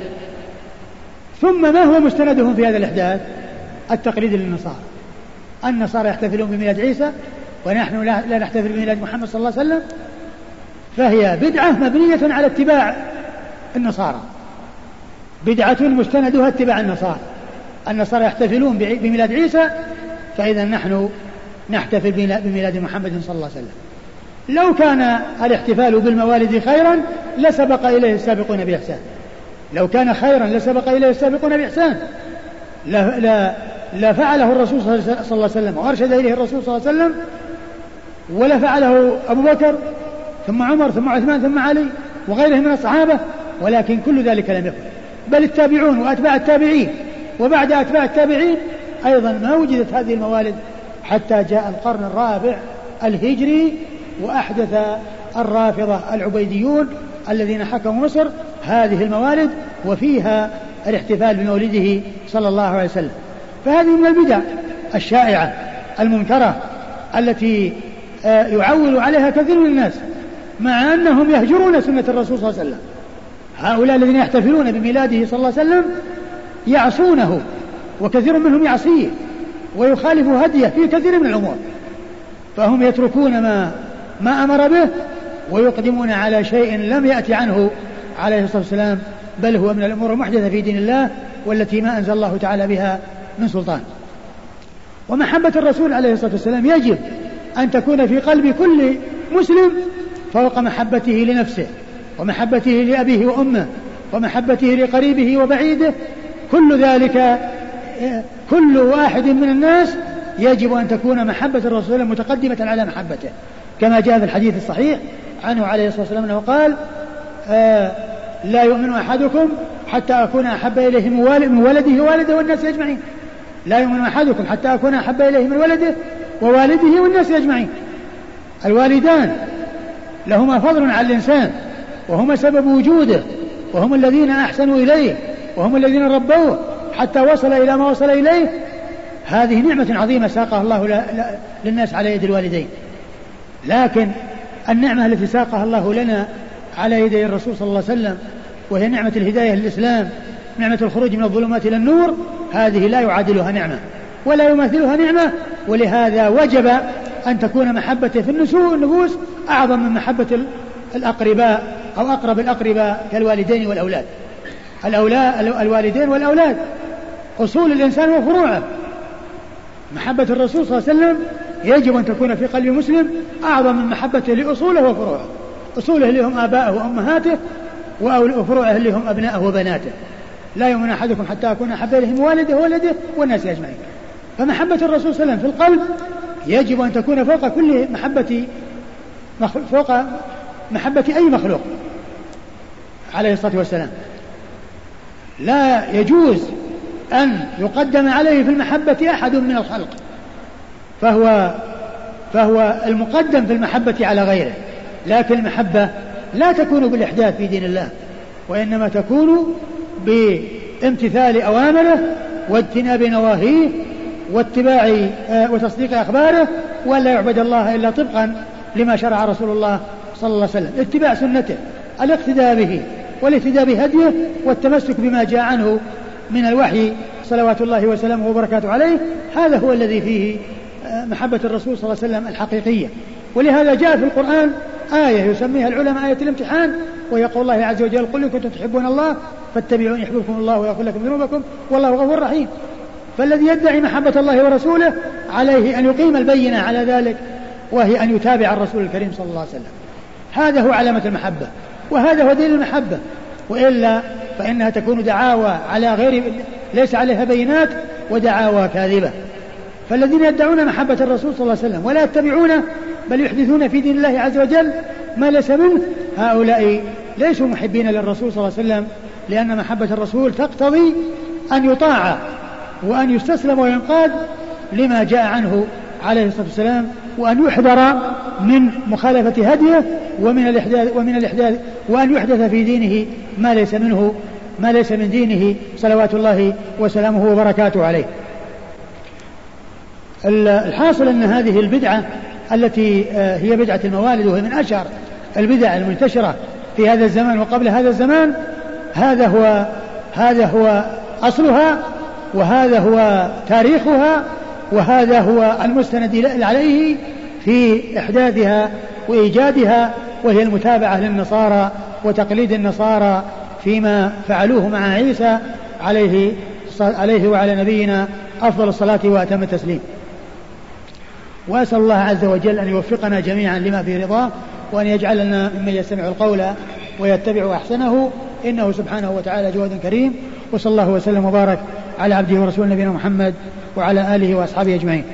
ثم ما هو مستندهم في هذا الإحداث؟ التقليد للنصارى. النصارى يحتفلون بميلاد عيسى ونحن لا نحتفل بميلاد محمد صلى الله عليه وسلم، فهي بدعة مبنية على اتباع النصارى، بدعة مستندها اتباع النصارى. النصارى يحتفلون بميلاد عيسى، فإذا نحن نحتفل بميلاد محمد صلى الله عليه وسلم. لو كان الاحتفال بالموالد خيرا لسبق إليه السابقون بإحسان، لو كان خيرا لسبق إليه السابقون بإحسان، لا, لا, لا فعله الرسول صلى الله عليه وسلم وأرشد إليه الرسول صلى الله عليه وسلم، ولا فعله أبو بكر ثم عمر ثم عثمان ثم علي وغيرهم من الصحابة، ولكن كل ذلك لم يكن، بل التابعون وأتباع التابعين وبعد أتباع التابعين أيضا ما وجدت هذه الموالد حتى جاء القرن الرابع الهجري، وأحدث الرافضة العبيديون الذين حكموا مصر هذه الموالد، وفيها الاحتفال بمولده صلى الله عليه وسلم. فهذه من البدع الشائعة المنكرة التي يعول عليها كثير من الناس، مع أنهم يهجرون سنة الرسول صلى الله عليه وسلم. هؤلاء الذين يحتفلون بميلاده صلى الله عليه وسلم يعصونه، وكثير منهم يعصيه ويخالف هديه في كثير من الأمور، فهم يتركون ما ما أمر به ويقدمون على شيء لم يأتي عنه عليه الصلاة والسلام، بل هو من الأمور المحدثة في دين الله والتي ما أنزل الله تعالى بها من سلطان. ومحبة الرسول عليه الصلاة والسلام يجب أن تكون في قلب كل مسلم فوق محبته لنفسه ومحبته لأبيه وأمه ومحبته لقريبه وبعيده. كل ذلك كل واحد من الناس يجب أن تكون محبة الرسول متقدمة على محبته، كما جاء في الحديث الصحيح عنه عليه الصلاة والسلام أنه قال: آه لا يؤمن أحدكم حتى أكون أحب إليه من ولده ووالده والناس أجمعين. لا يؤمن أحدكم حتى أكون أحب إليه من ولده ووالده والناس أجمعين. الوالدان لهما فضل على الإنسان، وهما سبب وجوده، وهم الذين أحسنوا إليه، وهم الذين ربوه حتى وصل إلى ما وصل إليه. هذه نعمة عظيمة ساقها الله للناس على يد الوالدين. لكن النعمة التي ساقها الله لنا على يدي الرسول صلى الله عليه وسلم، وهي نعمة الهداية للإسلام، نعمة الخروج من الظلمات إلى النور، هذه لا يعادلها نعمة ولا يماثلها نعمة. ولهذا وجب أن تكون محبته في النفوس أعظم من محبة الأقرباء أو أقرب الأقرباء كالوالدين والأولاد. الأولاد الوالدين والأولاد أصول الإنسان وفروعه. محبة الرسول صلى الله عليه وسلم يجب أن تكون في قلب مسلم أعظم من محبته لأصوله وفروعه. أصوله اللي هم آباءه وأمهاته، وفروعه اللي هم أبناءه وبناته. لا يؤمن أحدكم حتى أكون أحب إليه من والده وولده والناس أجمعين. فمحبة الرسول صلى الله عليه وسلم في القلب يجب أن تكون فوق كل محبة فوق محبة أي مخلوق عليه الصلاة والسلام. لا يجوز أن يقدم عليه في المحبة أحد من الخلق، فهو فهو المقدم في المحبة على غيره. لكن المحبة لا تكون بالإحداث في دين الله، وإنما تكون بامتثال أوامره واجتناب نواهيه واتباع وتصديق أخباره، ولا يعبد الله إلا طبقا لما شرع رسول الله صلى الله عليه وسلم. اتباع سنته، الاقتداء به والاهتداء بهديه والتمسك بما جاء عنه من الوحي صلوات الله وسلامه وبركاته عليه، هذا هو الذي فيه محبة الرسول صلى الله عليه وسلم الحقيقية. ولهذا جاء في القرآن آية يسميها العلماء آية الامتحان، ويقول الله عز وجل: قل إن كنتم تحبون الله فاتبعون يحببكم الله ويغفر لكم ذنوبكم والله غفور رحيم. فالذي يدعي محبة الله ورسوله عليه أن يقيم البينة على ذلك، وهي أن يتابع الرسول الكريم صلى الله عليه وسلم. هذا هو علامة المحبة، وهذا هو دليل المحبة، وإلا فإنها تكون دعاوى على غير ليس عليها بينات ودعاوى كاذبة. فالذين يدعون محبة الرسول صلى الله عليه وسلم ولا يتبعونه بل يحدثون في دين الله عز وجل ما ليس منه، هؤلاء ليسوا محبين للرسول صلى الله عليه وسلم، لأن محبة الرسول تقتضي أن يطاع وأن يستسلم وينقاد لما جاء عنه عليه الصلاة والسلام، وأن يحذر من مخالفة هديه ومن الإحداث ومن الإحداث وأن يحدث في دينه ما ليس منه ما ليس من دينه صلوات الله وسلامه وبركاته عليه. الحاصل أن هذه البدعة التي هي بدعة الموالد، وهي من أشهر البدع المنتشرة في هذا الزمان وقبل هذا الزمان، هذا هو هذا هو أصلها، وهذا هو تاريخها، وهذا هو المستند عليه في إحداثها وإيجادها، وهي المتابعة للنصارى وتقليد النصارى فيما فعلوه مع عيسى عليه عليه وعلى نبينا أفضل الصلاة وأتم التسليم. وأسأل الله عز وجل أن يوفقنا جميعا لما في رضاه، وأن يجعلنا ممن يستمع القول ويتبع أحسنه، إنه سبحانه وتعالى جواد كريم. وصلى الله وسلم وبارك على عبده ورسوله نبينا محمد وعلى آله وأصحابه أجمعين.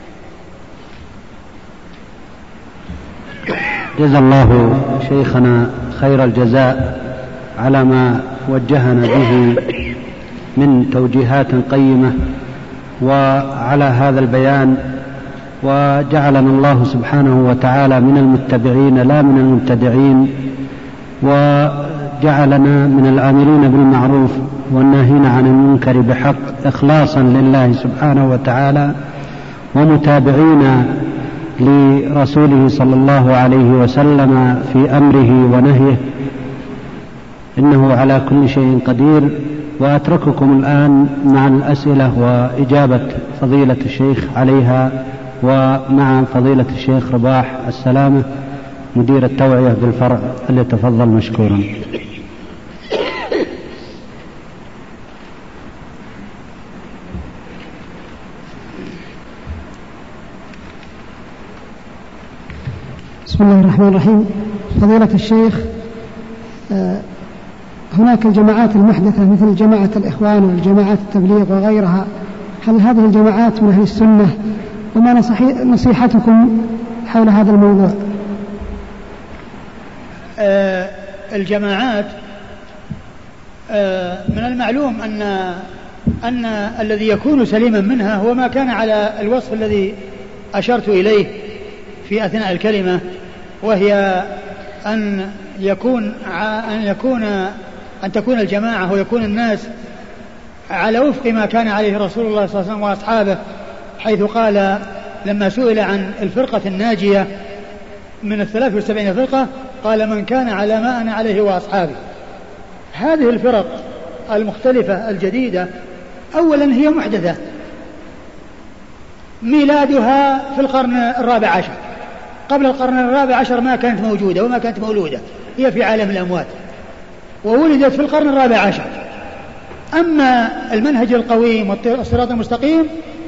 جزا الله شيخنا خير الجزاء على ما وجهنا به من توجيهات قيمة، وعلى هذا البيان، وجعلنا الله سبحانه وتعالى من المتبعين لا من المبتدعين، وجعلنا من الآمرين بالمعروف والناهين عن المنكر بحق، إخلاصا لله سبحانه وتعالى، ومتابعين لرسوله صلى الله عليه وسلم في أمره ونهيه، إنه على كل شيء قدير. وأترككم الآن مع الأسئلة وإجابة فضيلة الشيخ عليها، ومع فضيلة الشيخ رباح السلامة مدير التوعية بالفرع، فليتفضل مشكورا. بسم الله الرحمن الرحيم. فضيلة الشيخ، هناك الجماعات المحدثة مثل جماعة الإخوان والجماعات التبليغ وغيرها، هل هذه الجماعات من أهل السنة؟ وما نصيحتكم حول هذا الموضوع؟ آه الجماعات آه من المعلوم أن أن الذي يكون سليما منها هو ما كان على الوصف الذي أشرت إليه في أثناء الكلمة، وهي أن يكون أن يكون أن تكون الجماعة ويكون الناس على وفق ما كان عليه رسول الله صلى الله عليه وسلم وأصحابه، حيث قال لما سئل عن الفرقة الناجية من الثلاث وسبعين فرقة قال: من كان على ما أنا عليه وأصحابي. هذه الفرق المختلفة الجديدة أولا هي محدثة، ميلادها في القرن الرابع عشر، قبل القرن الرابع عشر ما كانت موجودة وما كانت مولودة، هي في عالم الأموات، وولدت في القرن الرابع عشر. أما المنهج القويم والصراط المستقيم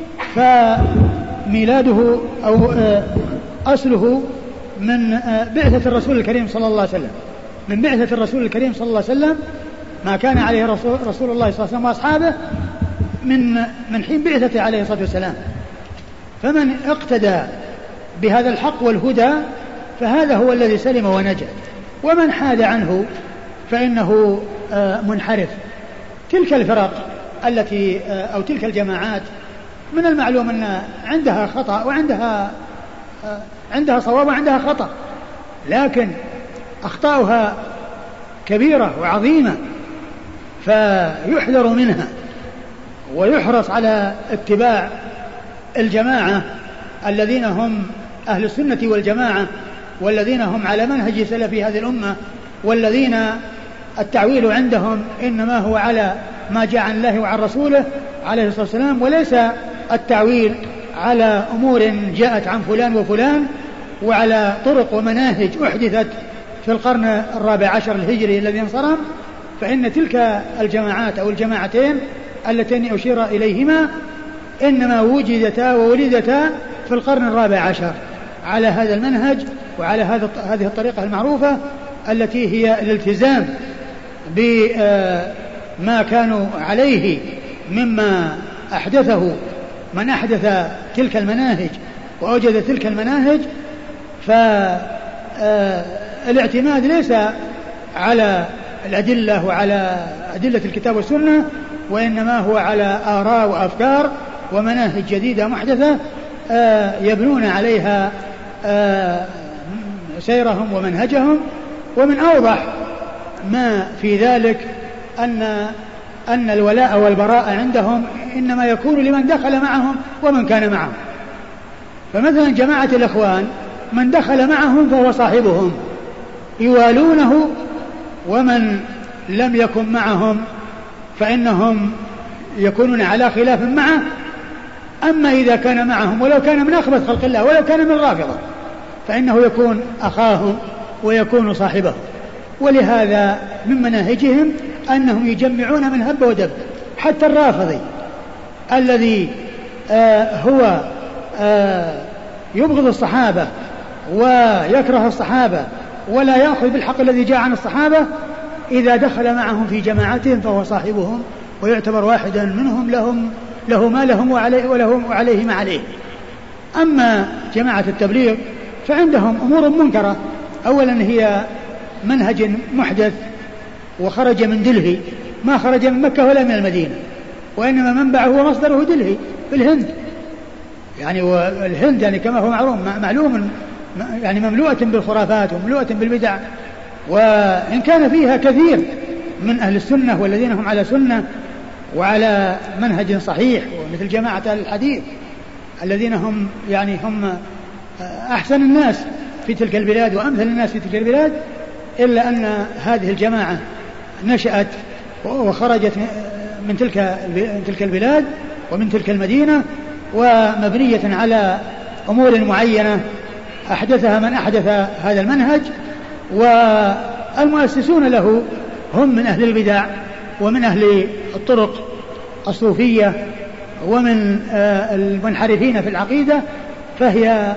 فميلاده أو أصله من بعثة الرسول الكريم صلى الله عليه وسلم، من بعثة الرسول الكريم صلى الله عليه وسلم، ما كان عليه رسول, رسول الله صلى الله عليه وسلم وأصحابه من من حين بعثته عليه الصلاة والسلام. فمن اقتدى بهذا الحق والهدى فهذا هو الذي سلم ونجا، ومن حاد عنه فإنه منحرف. تلك الفرق التي أو تلك الجماعات من المعلوم أن عندها خطأ وعندها عندها صواب وعندها خطأ، لكن أخطاؤها كبيرة وعظيمة، فيحذر منها ويحرص على اتباع الجماعة الذين هم أهل السنة والجماعة، والذين هم على منهج سلف هذه الأمة، والذين التعويل عندهم إنما هو على ما جاء عن الله وعن رسوله عليه الصلاة والسلام، وليس التعويل على أمور جاءت عن فلان وفلان وعلى طرق ومناهج أحدثت في القرن الرابع عشر الهجري الذي انصرم. فإن تلك الجماعات أو الجماعتين اللتين أشير إليهما إنما وجدتا وولدتا في القرن الرابع عشر على هذا المنهج وعلى هذه الطريقة المعروفة التي هي الالتزام بما كانوا عليه مما أحدثه من أحدث تلك المناهج وأوجد تلك المناهج. فالاعتماد ليس على الأدلة وعلى أدلة الكتاب والسنة، وإنما هو على آراء وأفكار ومناهج جديدة محدثة يبنون عليها سيرهم ومنهجهم. ومن أوضح ما في ذلك أن أن الولاء والبراء عندهم إنما يكون لمن دخل معهم ومن كان معهم. فمثلا جماعة الإخوان من دخل معهم فهو صاحبهم يوالونه، ومن لم يكن معهم فإنهم يكونون على خلاف معه. أما إذا كان معهم ولو كان من أخبث خلق الله ولو كان من الرافضة فإنه يكون أخاهم ويكون صاحبه. ولهذا من مناهجهم أنهم يجمعون من هب ودب، حتى الرافضي الذي آه هو آه يبغض الصحابة ويكره الصحابة ولا يأخذ بالحق الذي جاء عن الصحابة، إذا دخل معهم في جماعتهم فهو صاحبهم ويعتبر واحدا منهم، لهم له ما لهم وعليه ولهم وعليه ما عليه. أما جماعة التبليغ فعندهم أمور منكرة. أولا هي منهج محدث وخرج من دلهي، ما خرج من مكة ولا من المدينة، وإنما منبعه ومصدره دلهي في الهند. يعني والهند يعني كما هو معلوم معلوم يعني مملوءة بالخرافات ومملوءة بالبدع، وإن كان فيها كثير من أهل السنة والذين هم على سنة وعلى منهج صحيح، ومثل جماعة الحديث الذين هم يعني هم أحسن الناس في تلك البلاد وأمثل الناس في تلك البلاد، إلا أن هذه الجماعة نشأت وخرجت من تلك تلك البلاد ومن تلك المدينة، ومبنية على أمور معينة أحدثها من أحدث هذا المنهج، والمؤسسون له هم من أهل البدع ومن أهل الطرق الصوفية ومن المنحرفين في العقيدة، فهي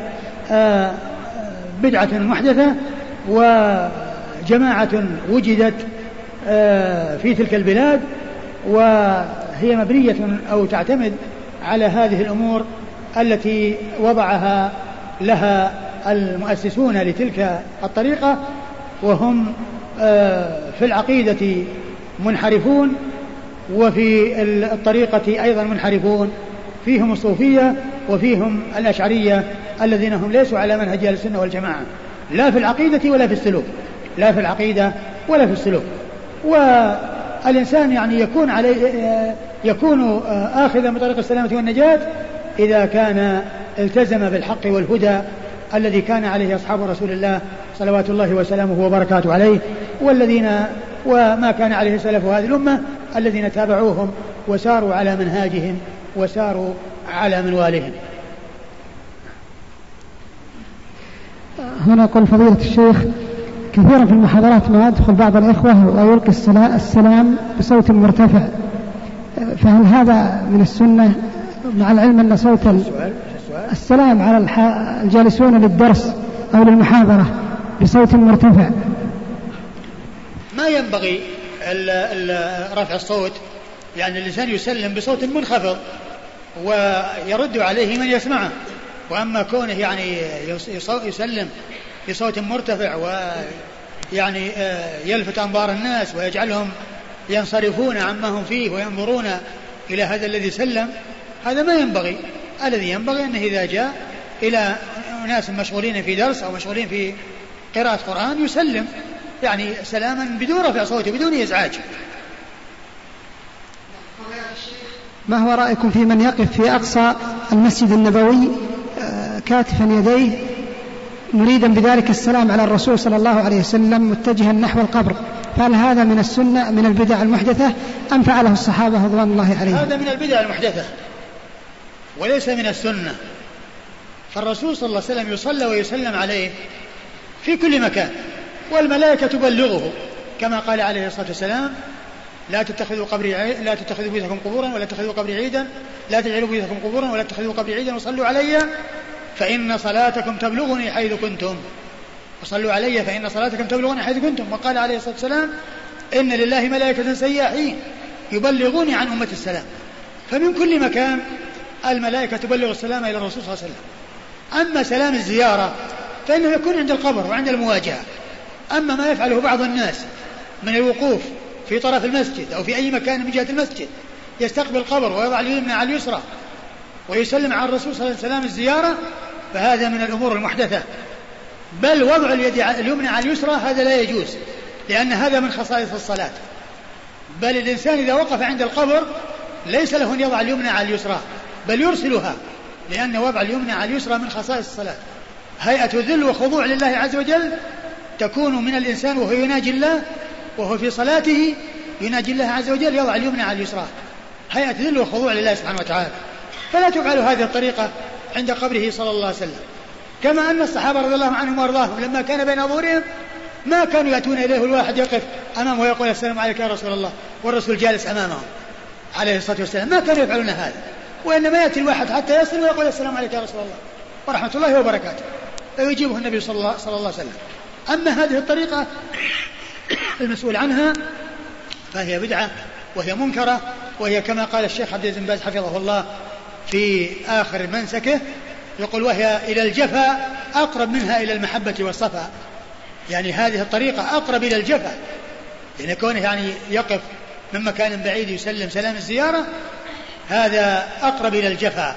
بدعة محدثة وجماعة وجدت في تلك البلاد، وهي مبنية أو تعتمد على هذه الأمور التي وضعها لها المؤسسون لتلك الطريقة، وهم في العقيدة منحرفون وفي الطريقة أيضا منحرفون، فيهم الصوفية وفيهم الأشعرية الذين هم ليسوا على منهج أهل السنة والجماعة، لا في العقيدة ولا في السلوك، لا في العقيدة ولا في السلوك. والإنسان يعني يكون عليه يكون آخذا بطريق السلامة والنجاة إذا كان التزم بالحق والهدى الذي كان عليه أصحاب رسول الله صلوات الله وسلامه وبركاته عليه، والذين وما كان عليه سلف هذه الأمة الذين تابعوهم وساروا على منهاجهم وساروا على منوالهم. هنا يقول فضيلة الشيخ: كثيرا في المحاضرات ما يدخل بعض الإخوة ويلقي السلام بصوت مرتفع، فهل هذا من السنة مع العلم أن صوت السلام على الجالسون للدرس أو للمحاضرة بصوت مرتفع؟ ما ينبغي رفع الصوت، يعني الإنسان يسلم بصوت منخفض ويرد عليه من يسمعه، وأما كونه يعني يسلم بصوت مرتفع ويعني يلفت أنظار الناس ويجعلهم ينصرفون عما هم فيه وينظرون إلى هذا الذي سلم، هذا ما ينبغي. الذي ينبغي أنه إذا جاء إلى ناس مشغولين في درس أو مشغولين في قراءة قرآن يسلم يعني سلاما بدون رفع صوته بدون إزعاج. ما هو رأيكم في من يقف في أقصى المسجد النبوي كاتفا يديه مريدا بذلك السلام على الرسول صلى الله عليه وسلم متجها نحو القبر فهل هذا من السنة من البدع المحدثة أم فعله الصحابة رضوان الله عليهم؟ هذا من البدع المحدثة وليس من السنة. فالرسول صلى الله عليه وسلم يصلى ويسلم عليه في كل مكان والملائكة تبلغه كما قال عليه الصلاة والسلام لا تتخذوا قبري عي... لا تتخذوا بيوتكم قبورا ولا تتخذوا قبري عيدا لا تجعلوا بيوتكم قبورا ولا تتخذوا قبري عيدا وصلوا علي فإن صلاتكم تبلغني حيث كنتم وصلوا علي فإن صلاتكم تبلغني حيث كنتم. وقال عليه الصلاة والسلام إن لله ملائكة سياحين يبلغوني عن أمة السلام. فمن كل مكان الملائكة تبلغ السلام إلى الرسول صلى الله عليه وسلم. أما سلام الزيارة فإنه يكون عند القبر وعند المواجهة. أما ما يفعله بعض الناس من الوقوف في طرف المسجد أو في أي مكان من جهة المسجد يستقبل القبر ويضع اليمنى على اليسرى ويسلم على الرسول صلى الله عليه وسلم الزيارة فهذا من الأمور المحدثة. بل وضع اليد اليمنى على اليسرى هذا لا يجوز لأن هذا من خصائص الصلاة. بل الإنسان إذا وقف عند القبر ليس له أن يضع اليمنى على اليسرى بل يرسلها لأن وضع اليمنى على اليسرى من خصائص الصلاة. هيئة ذل وخضوع لله عز وجل تكون من الإنسان وهو يناجي الله وهو في صلاته يناجي الله عز وجل يضع اليمنى على اليسرى هيئة ذل وخضوع لله سبحانه وتعالى. فلا تفعل هذه الطريقة عند قبره صلى الله عليه وسلم. كما أن الصحابة رضي الله عنهم وارضاهم لما كان بين ظهورهم ما كانوا يأتون إليه الواحد يقف أمامه ويقول السلام عليك يا رسول الله والرسول جالس أمامهم عليه الصلاة والسلام. ما كانوا يفعلون هذا وإنما يأتي الواحد حتى يصل ويقول السلام عليك يا رسول الله ورحمة الله وبركاته فيجيبه النبي صلى الله, صلى الله عليه وسلم. أما هذه الطريقة المسؤول عنها فهي بدعة وهي منكرة وهي كما قال الشيخ عبد العزيز بن باز حفظه الله في آخر منسكه يقول وهي إلى الجفا أقرب منها إلى المحبة والصفا. يعني هذه الطريقة أقرب إلى الجفا لأن كونه يعني يقف من مكان بعيد يسلم سلام الزيارة هذا أقرب إلى الجفا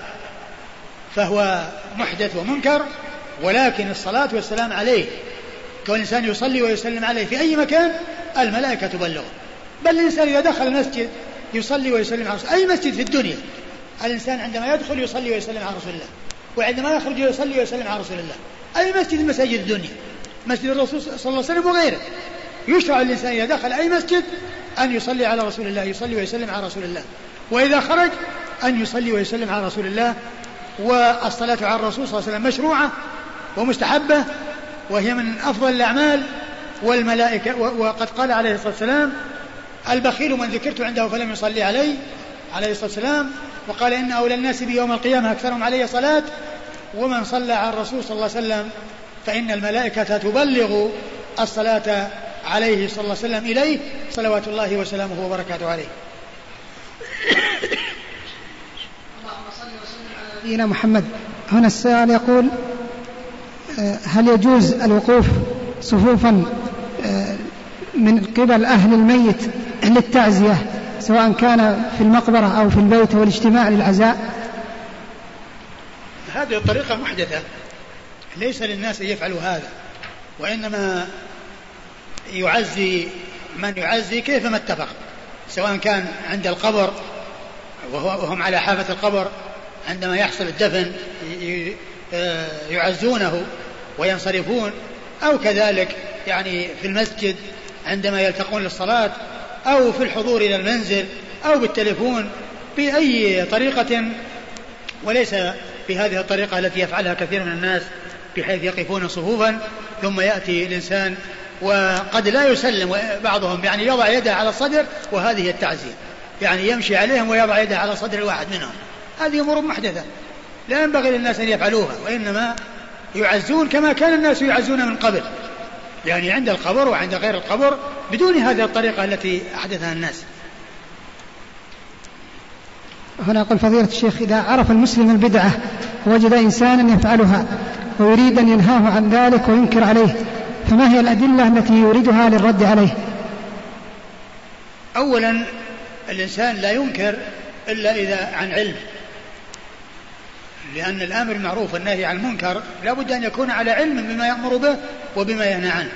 فهو محدث ومنكر. ولكن الصلاة والسلام عليه كون الإنسان يصلي ويسلم عليه في أي مكان الملائكة تبلغه. بل الإنسان إذا دخل المسجد يصلي ويسلم على رسول الله. أي مسجد في الدنيا الإنسان عندما يدخل يصلي ويسلم على رسول الله وعندما يخرج يصلي ويسلم على رسول الله. أي مسجد من مساجد الدنيا مسجد الرسول صلى الله عليه وسلم وغيره يشرع الإنسان إذا دخل أي مسجد أن يصلي على رسول الله يصلي ويسلم على رسول الله وإذا خرج أن يصلي ويسلم على رسول الله. والصلاة على الرسول صلى الله عليه وسلم مشروعة ومستحبة وهي من أفضل الأعمال. والملائكة وقد قال عليه الصلاة والسلام البخيل من ذكرت عنده فلم يصلي عليه عليه الصلاة والسلام. وقال إن أولى الناس بيوم القيامة أكثرهم علي صلاة ومن صلى على الرسول صلى الله عليه وسلم فإن الملائكة تبلغ الصلاة عليه صلى الله عليه وسلم إليه صلوات الله وسلامه وبركاته عليه. اللهم صل وسلم على نبينا محمد. هنا السؤال يقول هل يجوز الوقوف صفوفا من قبل أهل الميت للتعزية سواء كان في المقبرة أو في البيت والاجتماع للعزاء؟ هذه الطريقة محدثة ليس للناس أن يفعلوا هذا وإنما يعزي من يعزي كيفما اتفق سواء كان عند القبر وهم على حافة القبر عندما يحصل الدفن يعزونه وينصرفون أو كذلك يعني في المسجد عندما يلتقون للصلاة أو في الحضور إلى المنزل أو بالتليفون بأي طريقة وليس بهذه الطريقة التي يفعلها كثير من الناس بحيث يقفون صفوفا ثم يأتي الإنسان وقد لا يسلم بعضهم يعني يضع يده على الصدر وهذه التعزية يعني يمشي عليهم ويضع يده على صدر الواحد منهم. هذه أمور محدثة لا ينبغي للناس أن يفعلوها وإنما يعزون كما كان الناس يعزون من قبل يعني عند القبر وعند غير القبر بدون هذه الطريقة التي أحدثها الناس. هنا يقول فضيلة الشيخ إذا عرف المسلم البدعة ووجد إنسانا يفعلها ويريد أن ينهاه عن ذلك وينكر عليه فما هي الأدلة التي يريدها للرد عليه؟ أولا الإنسان لا ينكر إلا إذا عن علم لأن الأمر المعروف والنهي عن المنكر لا بد أن يكون على علم بما يأمر به وبما ينهى عنه.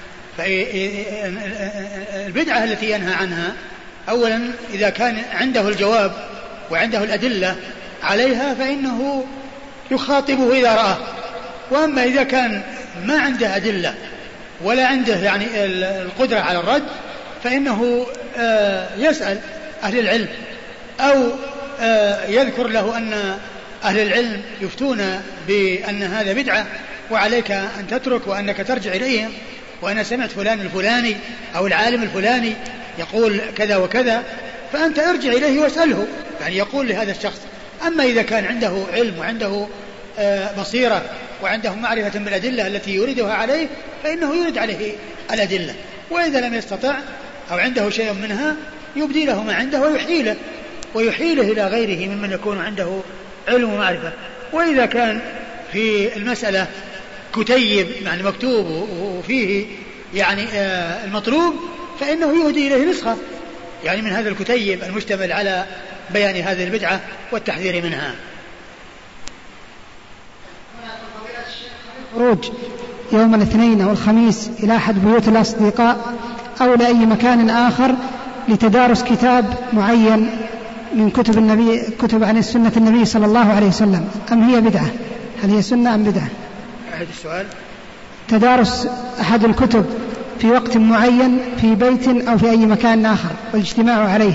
فالبدعة التي ينهى عنها أولا إذا كان عنده الجواب وعنده الأدلة عليها فإنه يخاطبه إذا رآه. وأما إذا كان ما عنده أدلة ولا عنده يعني القدرة على الرد فإنه يسأل أهل العلم أو يذكر له أن أهل العلم يفتون بأن هذا بدعة وعليك أن تترك وأنك ترجع إليهم، وأنا سمعت فلان الفلاني أو العالم الفلاني يقول كذا وكذا، فأنت ارجع إليه واسأله، يعني يقول لهذا الشخص. أما إذا كان عنده علم وعنده بصيرة وعنده معرفة بالأدلة التي يريدها عليه فإنه يرد عليه الأدلة، وإذا لم يستطع أو عنده شيء منها يبدي له ما عنده ويحيله ويحيله إلى غيره ممن يكون عنده علم ومعرفة. وإذا كان في المسألة كتيب يعني مكتوب وفيه يعني المطلوب فإنه يهدي إليه نسخة يعني من هذا الكتيب المشتمل على بيان هذه البدعة والتحذير منها. خروج يوم الاثنين أو الخميس إلى أحد بيوت الأصدقاء أو لأي مكان آخر لتدارس كتاب معين من كتب النبي كتب عن سنة النبي صلى الله عليه وسلم، أم هي بدعة؟ هل هي سنة أم بدعة؟ أعيد السؤال. تدارس أحد الكتب في وقت معين في بيت أو في أي مكان آخر والاجتماع عليه.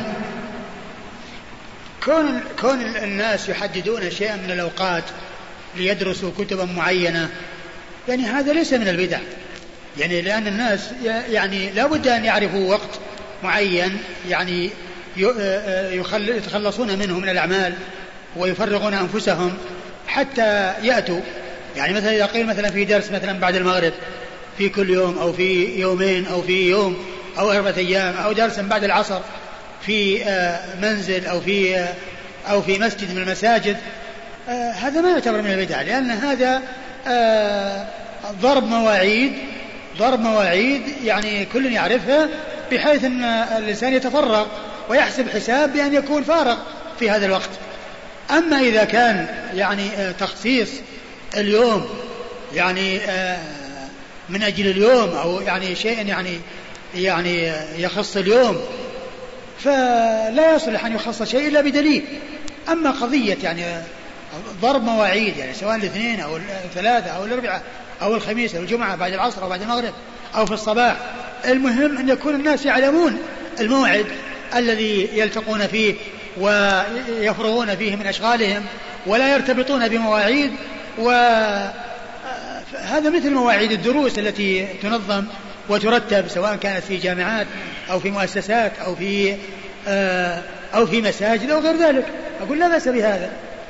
كون كون الناس يحددون شيئا من الأوقات ليدرسوا كتبا معينة يعني هذا ليس من البدع، يعني لأن الناس يعني لا بد أن يعرفوا وقت معين يعني يتخلصون منه من الأعمال ويفرغون أنفسهم حتى يأتوا. يعني مثلا إذا قيل مثلا في درس مثلا بعد المغرب في كل يوم أو في يومين أو في يوم أو أربعة أيام أو درس بعد العصر في منزل أو في أو في مسجد من المساجد، هذا ما يعتبر من البدع، لأن هذا ضرب مواعيد ضرب مواعيد يعني كل يعرفها بحيث أن الإنسان يتفرغ ويحسب حساب بأن يكون فارغ في هذا الوقت. أما إذا كان يعني تخصيص اليوم يعني من أجل اليوم أو يعني شيء يعني يعني يخص اليوم فلا يصلح أن يخص شيء إلا بدليل. أما قضية يعني ضرب مواعيد يعني سواء الاثنين أو الثلاثة أو الأربعاء أو الخميس أو الجمعة بعد العصر أو بعد المغرب أو في الصباح، المهم أن يكون الناس يعلمون الموعد الذي يلتقون فيه ويفرغون فيه من أشغالهم ولا يرتبطون بمواعيد. وهذا مثل مواعيد الدروس التي تنظم وترتب سواء كانت في جامعات أو في مؤسسات أو في أو في مساجد أو غير ذلك، أقول لا بأس بهذا.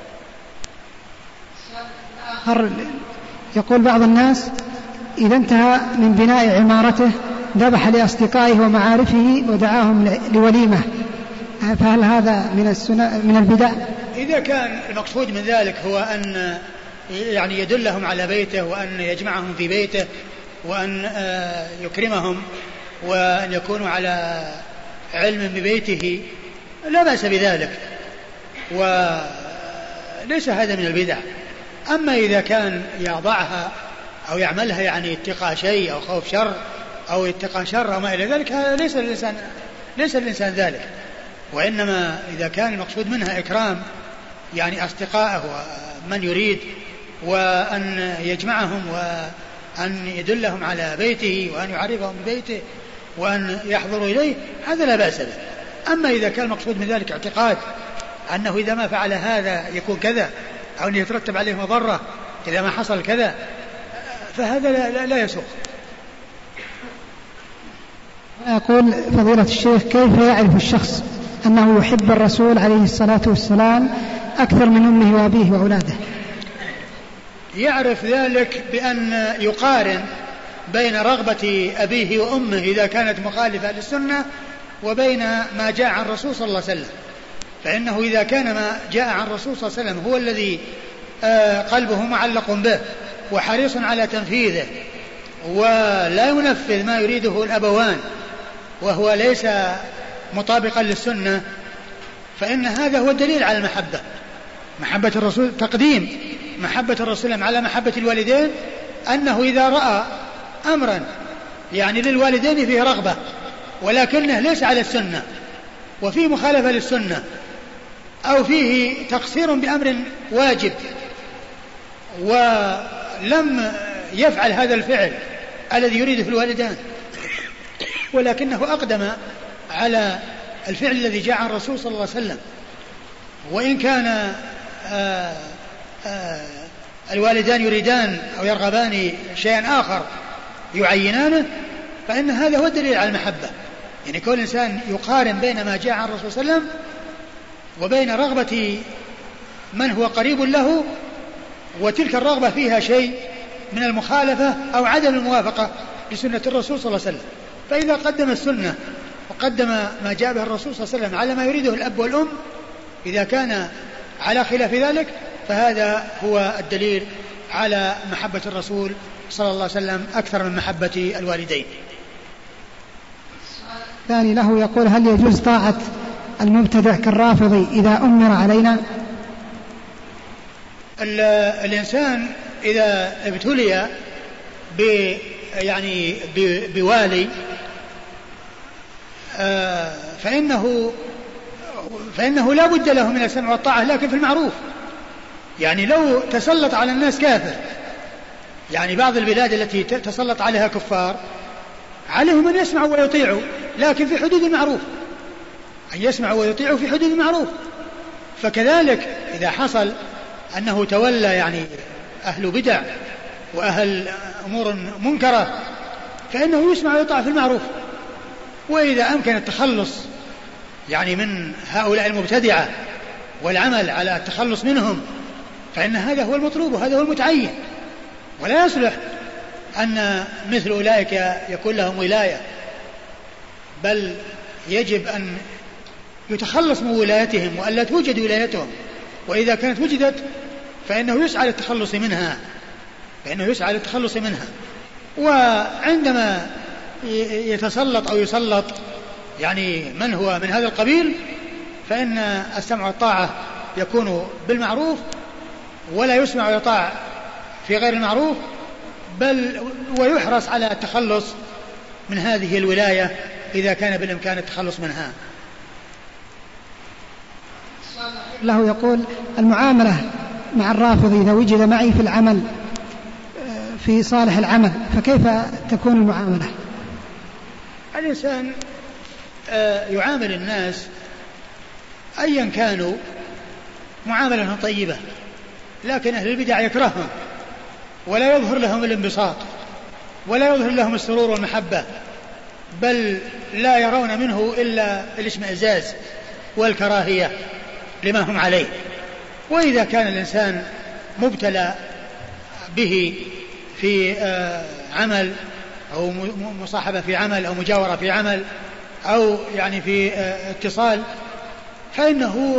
يقول بعض الناس إذا انتهى من بناء عمارته ذبح لأصدقائه ومعارفه ودعاهم لوليمة، فهل هذا من السنة من البدع؟ إذا كان المقصود من ذلك هو أن يعني يدلهم على بيته وأن يجمعهم في بيته وأن يكرمهم وأن يكونوا على علم ببيته لا بأس بذلك وليس هذا من البدع. أما إذا كان يضعها أو يعملها يعني اتقاء شيء أو خوف شر أو اتقاء شر أو ما إلى ذلك ليس الإنسان ليس الإنسان ذلك، وإنما إذا كان المقصود منها إكرام يعني أصدقائه ومن يريد وأن يجمعهم وأن يدلهم على بيته وأن يعرفهم ببيته وأن يحضروا إليه هذا لا بأس به. أما إذا كان المقصود من ذلك اعتقاد أنه إذا ما فعل هذا يكون كذا أو أن يترتب عليه مضرة إذا ما حصل كذا فهذا لا, لا, لا يسوق. يقول فضيلة الشيخ كيف يعرف الشخص أنه يحب الرسول عليه الصلاة والسلام أكثر من أمه وأبيه وأولاده؟ يعرف ذلك بأن يقارن بين رغبة أبيه وأمه إذا كانت مخالفة للسنة وبين ما جاء عن الرسول صلى الله عليه وسلم. فإنه إذا كان ما جاء عن الرسول صلى الله عليه وسلم هو الذي قلبه معلق به وحريص على تنفيذه ولا ينفذ ما يريده الأبوان وهو ليس مطابقا للسنة فإن هذا هو الدليل على المحبة، محبة الرسول، تقديم محبة الرسول على محبة الوالدين، أنه إذا رأى أمرا يعني للوالدين فيه رغبة ولكنه ليس على السنة وفيه مخالفة للسنة أو فيه تقصير بأمر واجب ولم يفعل هذا الفعل الذي يريده الوالدان ولكنه أقدم على الفعل الذي جاء عن الرسول صلى الله عليه وسلم. وإن كان آآ آآ الوالدان يريدان أو يرغبان شيئا آخر يعينانه فإن هذا هو الدليل على المحبة. يعني كل إنسان يقارن بين ما جاء عن الرسول صلى الله عليه وسلم وبين رغبة من هو قريب له، وتلك الرغبة فيها شيء من المخالفة أو عدم الموافقة لسنة الرسول صلى الله عليه وسلم. فإذا قدم السنة وقدم ما جاء به الرسول صلى الله عليه وسلم على ما يريده الأب والأم، إذا كان على خلاف ذلك فهذا هو الدليل على محبة الرسول صلى الله عليه وسلم أكثر من محبة الوالدين. ثاني له يقول: هل يجوز طاعة المبتدع كالرافضي إذا أمر علينا؟ الإنسان إذا ابتلي ب يعني بوالي فإنه فإنه لا بد له من السمع والطاعة، لكن في المعروف. يعني لو تسلط على الناس كافر، يعني بعض البلاد التي تسلط عليها كفار عليهم أن يسمعوا ويطيعوا، لكن في حدود المعروف، أن يسمعوا ويطيعوا في حدود المعروف. فكذلك إذا حصل أنه تولى يعني أهل بدع وأهل أمور منكرة فإنه يسمع ويطاع في المعروف. وإذا أمكن التخلص يعني من هؤلاء المبتدعة والعمل على التخلص منهم فإن هذا هو المطلوب وهذا هو المتعين. ولا يصلح أن مثل أولئك يكون لهم ولاية، بل يجب أن يتخلص من ولايتهم وأن لا توجد ولايتهم، وإذا كانت وجدت فإنه يسعى للتخلص منها فإنه يسعى للتخلص منها. وعندما يتسلط أو يسلط يعني من هو من هذا القبيل فإن السمع والطاعة يكون بالمعروف، ولا يسمع ويطاع في غير المعروف، بل ويحرص على التخلص من هذه الولاية إذا كان بالإمكان التخلص منها. له يقول: المعاملة مع الرافض إذا وجد معي في العمل في صالح العمل فكيف تكون المعاملة؟ الإنسان يعامل الناس أيا كانوا معاملة طيبة، لكن أهل البدع يكرههم ولا يظهر لهم الانبساط ولا يظهر لهم السرور والمحبة، بل لا يرون منه إلا الاشمئزاز والكراهية لما هم عليه. وإذا كان الإنسان مبتلى به في عمل أو مصاحبة في عمل أو مجاورة في عمل أو يعني في اتصال فإنه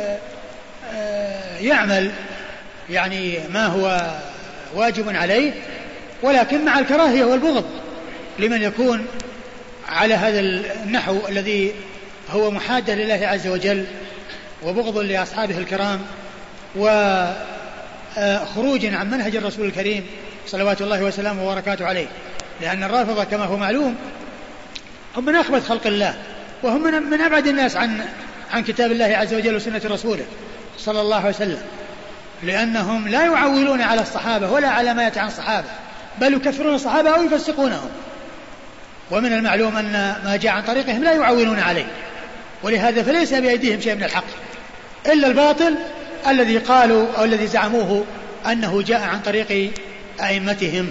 يعمل يعني ما هو واجب عليه، ولكن مع الكراهية والبغض لمن يكون على هذا النحو الذي هو محادة لله عز وجل وبغض لأصحابه الكرام وخروج عن منهج الرسول الكريم صلوات الله وسلامه وبركاته عليه. لأن الرافضة كما هو معلوم هم من أخبث خلق الله، وهم من أبعد الناس عن عن كتاب الله عز وجل وسنة رسوله صلى الله عليه وسلم، لأنهم لا يعولون على الصحابة ولا على ما يأتي عن الصحابة، بل يكفرون الصحابة أو يفسقونهم. ومن المعلوم أن ما جاء عن طريقهم لا يعولون عليه، ولهذا فليس بأيديهم شيء من الحق إلا الباطل الذي قالوا أو الذي زعموه أنه جاء عن طريق أئمتهم.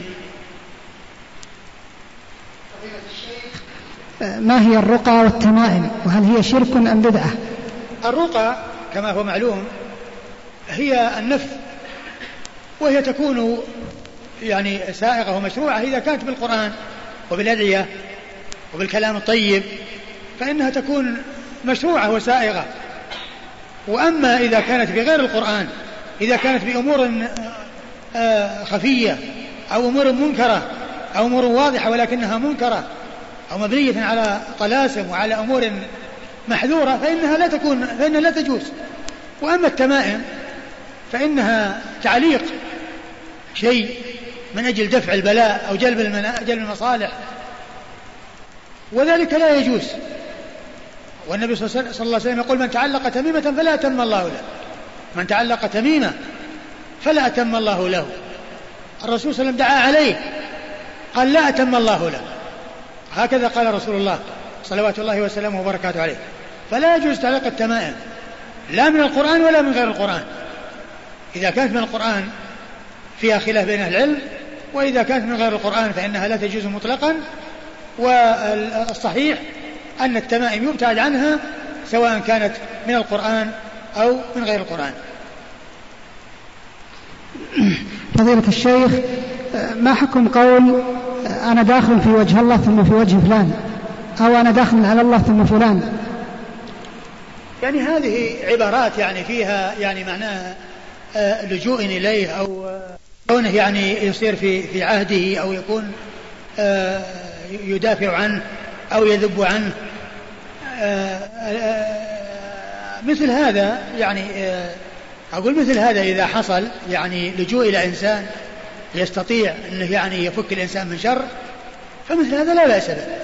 ما هي الرقى والتمائم، وهل هي شرك أم بدعة؟ الرقى كما هو معلوم هي النفث، وهي تكون يعني سائغة ومشروعة إذا كانت بالقرآن وبالأدعية وبالكلام الطيب فإنها تكون مشروعة وسائغة. وأما إذا كانت بغير القرآن، إذا كانت بأمور خفية أو أمور منكرة أو أمور واضحة ولكنها منكرة أو مبنية على طلاسم وعلى أمور محذورة فإنها لا تكون فإنها لا تجوز. وأما التمائم فإنها تعليق شيء من أجل دفع البلاء أو جلب جلب المصالح، وذلك لا يجوز. والنبي صلى الله عليه وسلم يقول: من تعلق تميمة فلا أتم الله له. من تعلق تميمة فلا أتم الله له. الرسول صلى الله عليه وسلم دعا عليه قال: لا أتم الله له. هكذا قال رسول الله صلوات الله وسلامه وبركاته عليه. فلا يجوز تعليق التمائم لا من القرآن ولا من غير القرآن. إذا كانت من القرآن فيها خلاف بين أهل العلم، وإذا كانت من غير القرآن فإنها لا تجوز مطلقا. والصحيح أن التمائم يبتعد عنها سواء كانت من القرآن أو من غير القرآن. فضيلة الشيخ، ما حكم قول أنا داخل في وجه الله ثم في وجه فلان، أو أنا داخل على الله ثم فلان؟ يعني هذه عبارات يعني فيها يعني معناها لجوء إليه أو كونه يعني يصير في في عهده أو يكون يدافع عنه أو يذب عنه. مثل هذا يعني أقول مثل هذا إذا حصل يعني لجوء إلى إنسان يستطيع أنه يعني يفك الإنسان من شر، فمثل هذا لا بأس به.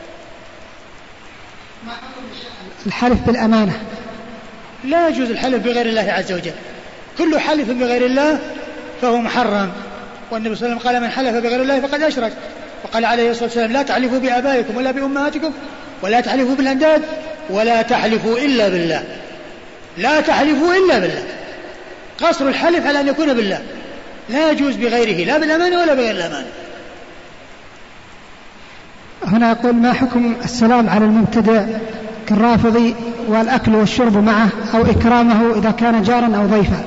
الحلف بالأمانة لا يجوز الحلف بغير الله عز وجل. كل حلف بغير الله فهو محرم، والنبي صلى الله عليه وسلم قال من حلف بغير الله فقد أشرك. وقال عليه الصلاة والسلام لا تحلفوا بآبائكم ولا بأمهاتكم ولا تحلفوا بالأنداد ولا تحلفوا إلا بالله. لا تحلفوا إلا بالله، قصر الحلف على أن يكون بالله، لا يجوز بغيره لا بالأمانة ولا بغير الأمانة. هنا يقول ما حكم السلام على المبتدع كالرافضي والأكل والشرب معه أو إكرامه إذا كان جارا أو ضيفا؟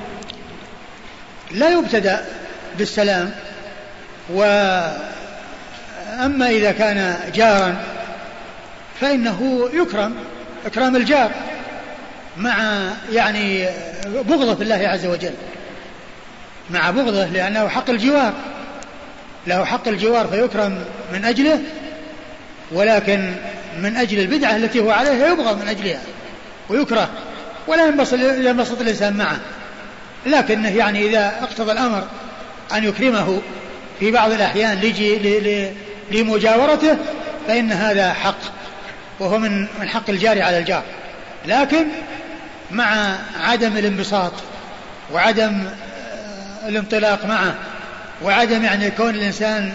لا يبتدأ بالسلام، وأما إذا كان جارا فإنه يكرم إكرام الجار مع يعني بغضة في الله عز وجل، مع بغضة لأنه حق الجوار، له حق الجوار فيكرم من أجله، ولكن من أجل البدعة التي هو عليها يبغض من أجلها ويكره ولا ينبسط الإنسان معه. لكنه يعني إذا اقتضى الأمر أن يكرمه في بعض الأحيان لجي لمجاورته فإن هذا حق، وهو من من حق الجار على الجار، لكن مع عدم الانبساط وعدم الانطلاق معه وعدم يعني كون الإنسان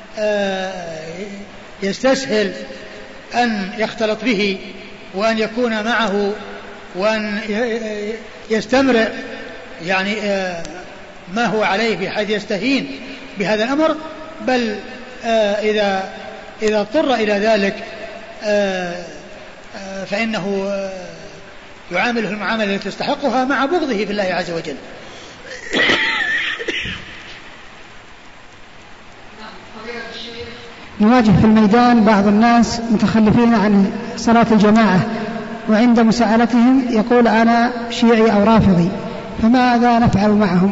يستسهل أن يختلط به وأن يكون معه وأن يستمر يعني ما هو عليه بحيث يستهين بهذا الأمر، بل إذا إذا اضطر إلى ذلك فإنه يعامله المعاملة التي تستحقها مع بغضه في الله عز وجل. نواجه في الميدان بعض الناس متخلفين عن صلاة الجماعة، وعند مساءلتهم يقول أنا شيعي أو رافضي، فماذا نفعل معهم؟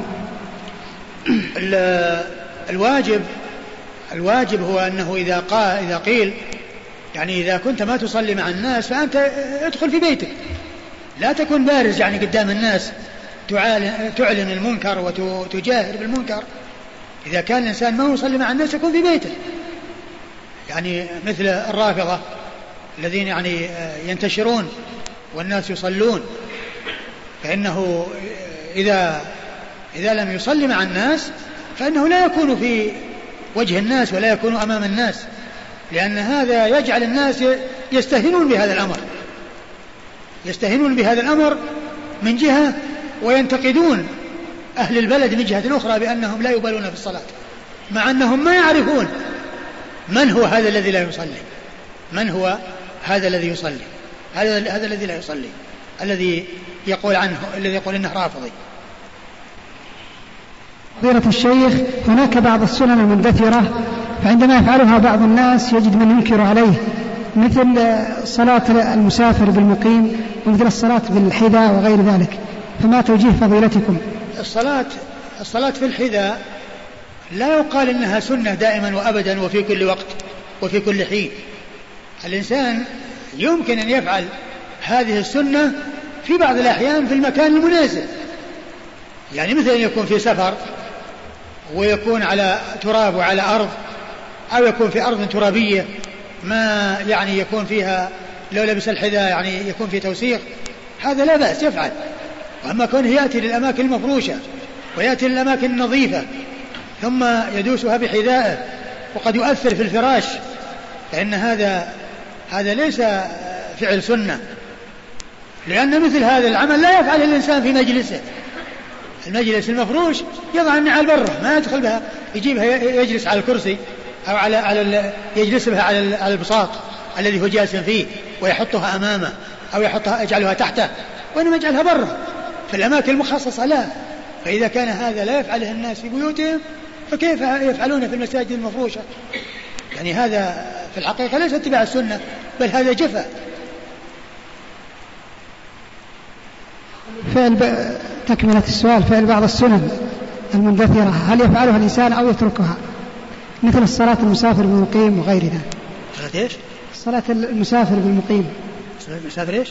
الواجب الواجب هو أنه إذا قال إذا قيل يعني إذا كنت ما تصلي مع الناس فأنت ادخل في بيتك، لا تكن بارز يعني قدام الناس تعلن المنكر وتجاهر بالمنكر. إذا كان الإنسان ما يصلي مع الناس يكون في بيته، يعني مثل الرافضة الذين يعني ينتشرون والناس يصلون، فإنه إذا إذا لم يصلي مع الناس فإنه لا يكون في وجه الناس ولا يكون أمام الناس، لأن هذا يجعل الناس يستهينون بهذا الأمر يستهينون بهذا الأمر من جهة، وينتقدون أهل البلد من جهة أخرى بأنهم لا يبالون في الصلاة، مع أنهم ما يعرفون من هو هذا الذي لا يصلي، من هو هذا الذي يصلي، هذا هذا الذي لا يصلي، الذي يقول عنه الذي يقول إنه رافضي. فضيلة الشيخ، هناك بعض السنن المندثرة فعندما يفعلها بعض الناس يجد من ينكر عليه، مثل صلاة المسافر بالمقيم ومثل الصلاة بالحذاء وغير ذلك، فما توجيه فضيلتكم؟ الصلاة الصلاة في الحذاء لا يقال إنها سنة دائما وأبدا وفي كل وقت وفي كل حين. الإنسان يمكن أن يفعل هذه السنة في بعض الأحيان في المكان المناسب، يعني مثل أن يكون في سفر ويكون على تراب وعلى أرض، أو يكون في أرض ترابية ما يعني يكون فيها لو لبس الحذاء يعني يكون في توسيق، هذا لا بأس يفعل. وأما كونه يأتي للأماكن المفروشة ويأتي للأماكن النظيفة ثم يدوسها بحذائه وقد يؤثر في الفراش فإن هذا هذا ليس فعل سنة، لأن مثل هذا العمل لا يفعل الإنسان في مجلسه. المجلس المفروش يضع النعال برا، ما يدخل بها، يجيبها يجلس على الكرسي أو على على يجلس بها على على البساط الذي هو جالس فيه ويحطها أمامه أو يحطها يجعلها تحته، وإنما يجعلها برا في الأماكن المخصصة له. فإذا كان هذا لا يفعله الناس في بيوتهم فكيف يفعلون في المساجد المفروشة؟ يعني هذا في الحقيقة ليس اتباع السنة، بل هذا جفاء. فعل تكملة السؤال، فعل بعض السنن المندثرة هل يفعلها الإنسان أو يتركها، مثل الصلاة المسافر بالمقيم وغيرها؟ صلاة إيش؟ صلاة المسافر بالمقيم. صلاة المسافر إيش؟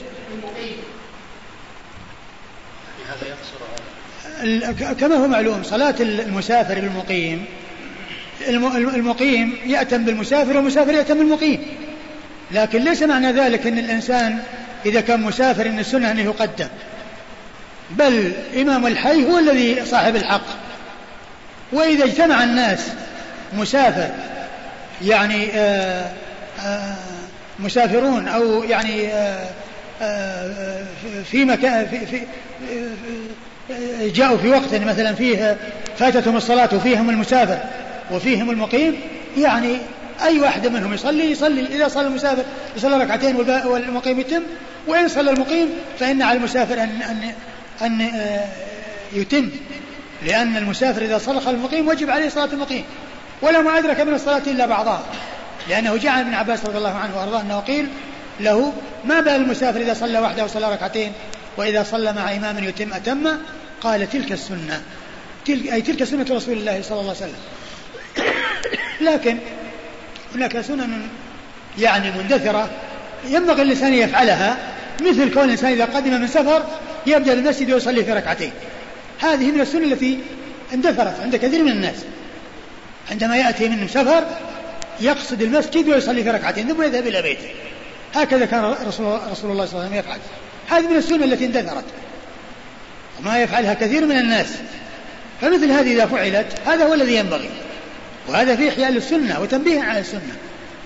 هذا يقصر كما هو معلوم صلاة المسافر بالمقيم، المقيم يأتم بالمسافر والمسافر يأتم بالمقيم، لكن ليس معنى ذلك أن الإنسان إذا كان مسافر أن السنة أنه يقدم، بل إمام الحي هو الذي صاحب الحق. وإذا اجتمع الناس مسافر يعني آآ آآ مسافرون أو يعني آآ آآ في مكان في في جاءوا في وقت مثلا فيه فاتتهم الصلاة وفيهم المسافر وفيهم المقيم، يعني أي واحد منهم يصلي يصلي إذا صلى المسافر يصلي ركعتين والمقيم يتم، وإن صلى المقيم فإن على المسافر أن أن أن يتم، لأن المسافر إذا صلى خلف المقيم وجب عليه صلاة المقيم، ولا ما أدرك من الصلاة إلا بعضها، لأنه جاء ابن عباس رضي الله عنه وأرضاه أنه قيل له ما بال المسافر إذا صلى وحده وصلى ركعتين وإذا صلى مع إمام يتم أتم؟ قال تلك السنة، تلك أي تلك سنة رسول الله صلى الله عليه وسلم. لكن هناك سنن يعني مندثرة ينبغي الإنسان يفعلها، مثل كون الإنسان إذا قدم من سفر يبدأ المسجد ويصلي في ركعتين، هذه من السنة التي اندثرت عند كثير من الناس، عندما يأتي من سفر يقصد المسجد ويصلي في ركعتين ثم يذهب إلى بيته، هكذا كان رسول, رسول الله صلى الله عليه وسلم يفعل. هذه من السنة التي اندثرت وما يفعلها كثير من الناس، فمثل هذه إذا فعلت هذا هو الذي ينبغي، وهذا فيه إحياء للسنة وتنبيه على السنة.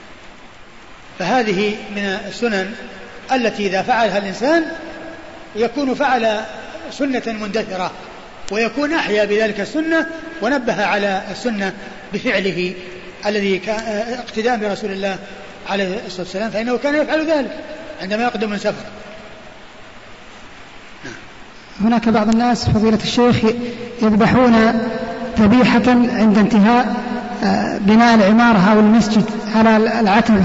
فهذه من السنن التي إذا فعلها الإنسان يكون فعل سنة مندثرة، ويكون أحيا بذلك السنة ونبه على السنة بفعله الذي كان اقتداء برسول الله عليه الصلاة والسلام، فإنه كان يفعل ذلك عندما يقدم من سفر. هناك بعض الناس فضيلة الشيخ يذبحون ذبيحة عند انتهاء بناء العمارة أو المسجد على العتبة،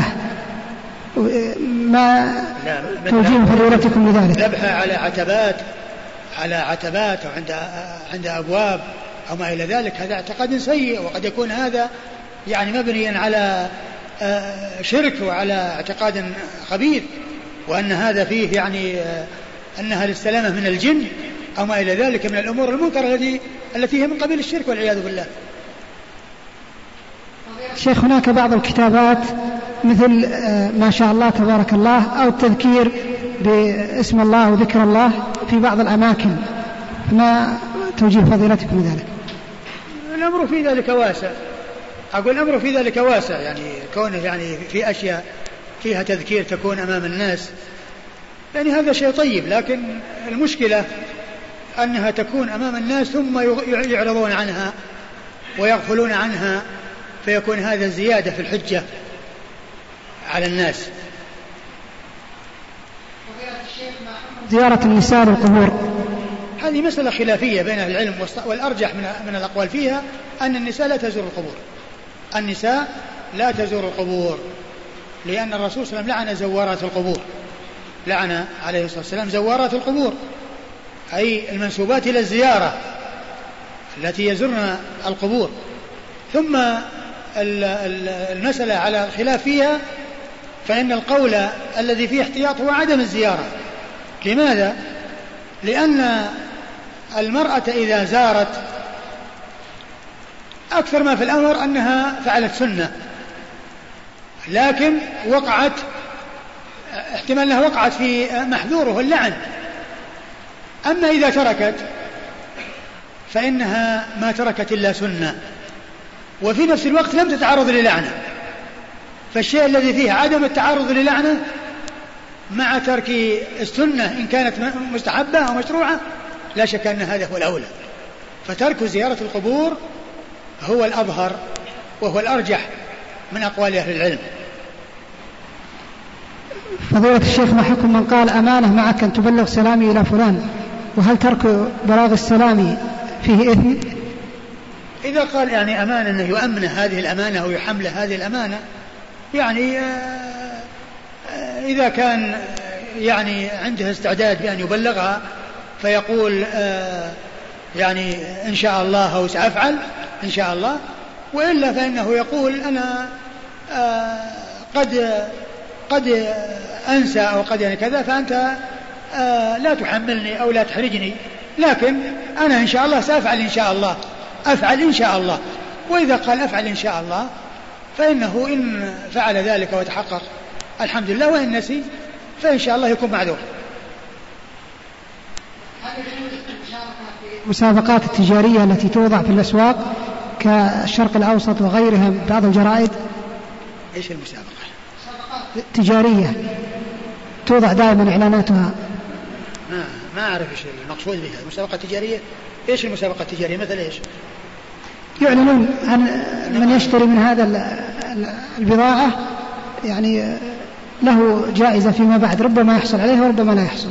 ما توجيه فضيلتكم لذلك؟ ذبحها على عتبات على عتبات أو عند عند أبواب أو ما إلى ذلك، هذا اعتقاد سيء، وقد يكون هذا يعني مبنيا على شرك وعلى اعتقاد خبيث، وأن هذا فيه يعني أنها للسلامة من الجن أو ما إلى ذلك من الأمور المنكرة التي التي هي من قبيل الشرك والعياذ بالله. شيخ هناك بعض الكتابات مثل ما شاء الله تبارك الله أو التذكير باسم الله وذكر الله في بعض الأماكن، ما توجيه فضيلتكم ذلك؟ الأمر في ذلك واسع، أقول الأمر في ذلك واسع، يعني كونه يعني في أشياء فيها تذكير تكون أمام الناس، يعني هذا شيء طيب، لكن المشكلة أنها تكون أمام الناس ثم يعرضون عنها ويغفلون عنها، فيكون هذا زيادة في الحجة على الناس. زيارة النساء للقبور هذه مسألة خلافية بين أهل العلم، والأرجح من من الأقوال فيها أن النساء لا تزور القبور، النساء لا تزور القبور، لأن الرسول صلى الله عليه وسلم لعن زوارات القبور، لعن عليه الصلاة والسلام زوارات القبور، أي المنسوبات إلى الزيارة التي يزورن القبور. ثم المسألة على الخلاف فيها، فإن القول الذي فيه احتياط هو عدم الزيارة. لماذا؟ لأن المرأة إذا زارت أكثر ما في الأمر أنها فعلت سنة، لكن وقعت احتمال أنها وقعت في محذوره اللعن. أما إذا تركت فإنها ما تركت إلا سنة، وفي نفس الوقت لم تتعرض للعنة، فالشيء الذي فيه عدم التعرض للعنة مع ترك السنة إن كانت مستحبة أو مشروعة لا شك أن هذا هو الأولى. فترك زيارة القبور هو الأظهر وهو الأرجح من أقوال أهل العلم. فضيلة الشيخ، ما حكم من قال أمانة معك أن تبلغ سلامي إلى فلان، وهل ترك بلاغ السلام فيه إثم؟ إذا قال يعني أمانة أنه يؤمن هذه الأمانة أو يحمل هذه الأمانة، يعني إذا كان يعني عنده استعداد بأن يبلغها فيقول يعني إن شاء الله أو سأفعل إن شاء الله، وإلا فإنه يقول أنا قد قد أنسى أو قد يعني كذا، فأنت لا تحملني أو لا تحرجني، لكن أنا إن شاء الله سأفعل إن شاء الله أفعل إن شاء الله. وإذا قال أفعل إن شاء الله فإنه إن فعل ذلك وتحقق الحمد لله، وإن نسي فإن شاء الله يكون معذور. المسابقات التجارية التي توضع في الأسواق كالشرق الأوسط وغيرها بعض الجرائد، إيش المسابقة؟ تجارية توضع دائما إعلاناتها. ما ما أعرف إيش المقصود بها المسابقة التجارية. إيش المسابقة التجارية مثل إيش؟ يعلنون عن من يشتري من هذا البضاعة يعني له جائزة فيما بعد، ربما يحصل عليها وربما لا يحصل.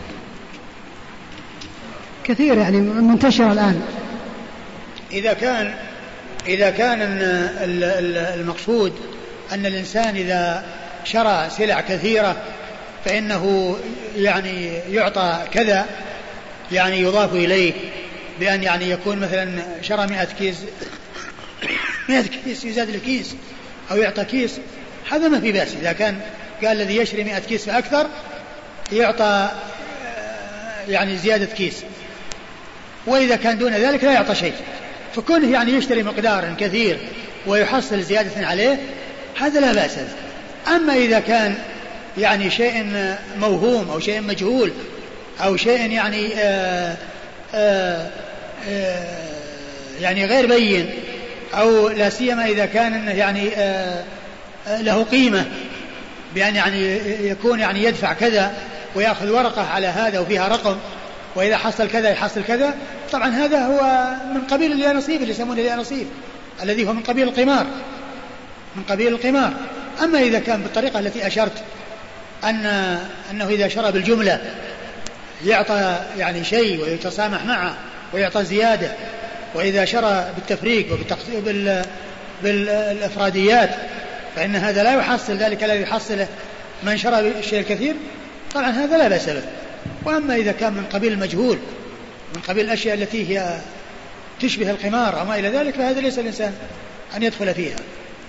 كثير يعني منتشر الآن. إذا كان إذا كان المقصود أن الإنسان إذا شرى سلع كثيرة فإنه يعني يعطى كذا، يعني يضاف إليه بأن يعني يكون مثلا شرى مئة كيس مئة كيس يزاد الكيس أو يعطى كيس، هذا ما في بأس. إذا كان قال الذي يشري مئة كيس فأكثر يعطى يعني زيادة كيس، وإذا كان دون ذلك لا يعطى شيء. فكونه يعني يشتري مقدار كثير ويحصل زيادة عليه هذا لا بأس. أما إذا كان يعني شيء موهوم أو شيء مجهول أو شيء يعني آآ آآ آآ يعني غير بين، أو لا سيما إذا كان يعني له قيمة بأن يعني يكون يعني يدفع كذا ويأخذ ورقة على هذا وفيها رقم، وإذا حصل كذا يحصل كذا، طبعا هذا هو من قبيل اليانصيب اللي يسمونه اليانصيب الذي هو من قبيل القمار من قبيل القمار. أما إذا كان بالطريقة التي أشرت أن أنه إذا شرى بالجملة يعطى يعني شيء ويتسامح معه ويعطى زيادة، وإذا شرى بالتفريق وبال بالافراديات فإن هذا لا يحصل ذلك الذي يحصله من شرى الشيء الكثير، طبعا هذا لا بأس به. وأما إذا كان من قبيل المجهول من قبيل الأشياء التي هي تشبه القمار أو ما إلى ذلك، فهذا ليس الإنسان أن يدخل فيها.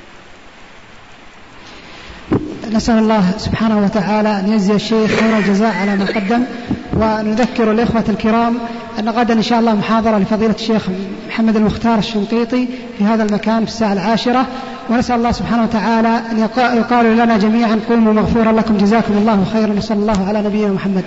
نسأل الله سبحانه وتعالى أن يجزي الشيخ خير الجزاء على ما قدم. ونذكر الإخوة الكرام أن غدا إن شاء الله محاضرة لفضيلة الشيخ محمد المختار الشنقيطي في هذا المكان في الساعة العاشرة، ونسأل الله سبحانه وتعالى أن يقال لنا جميعا قوموا مغفورا لكم جزاكم الله خيرا، وصلى الله على نبينا محمد.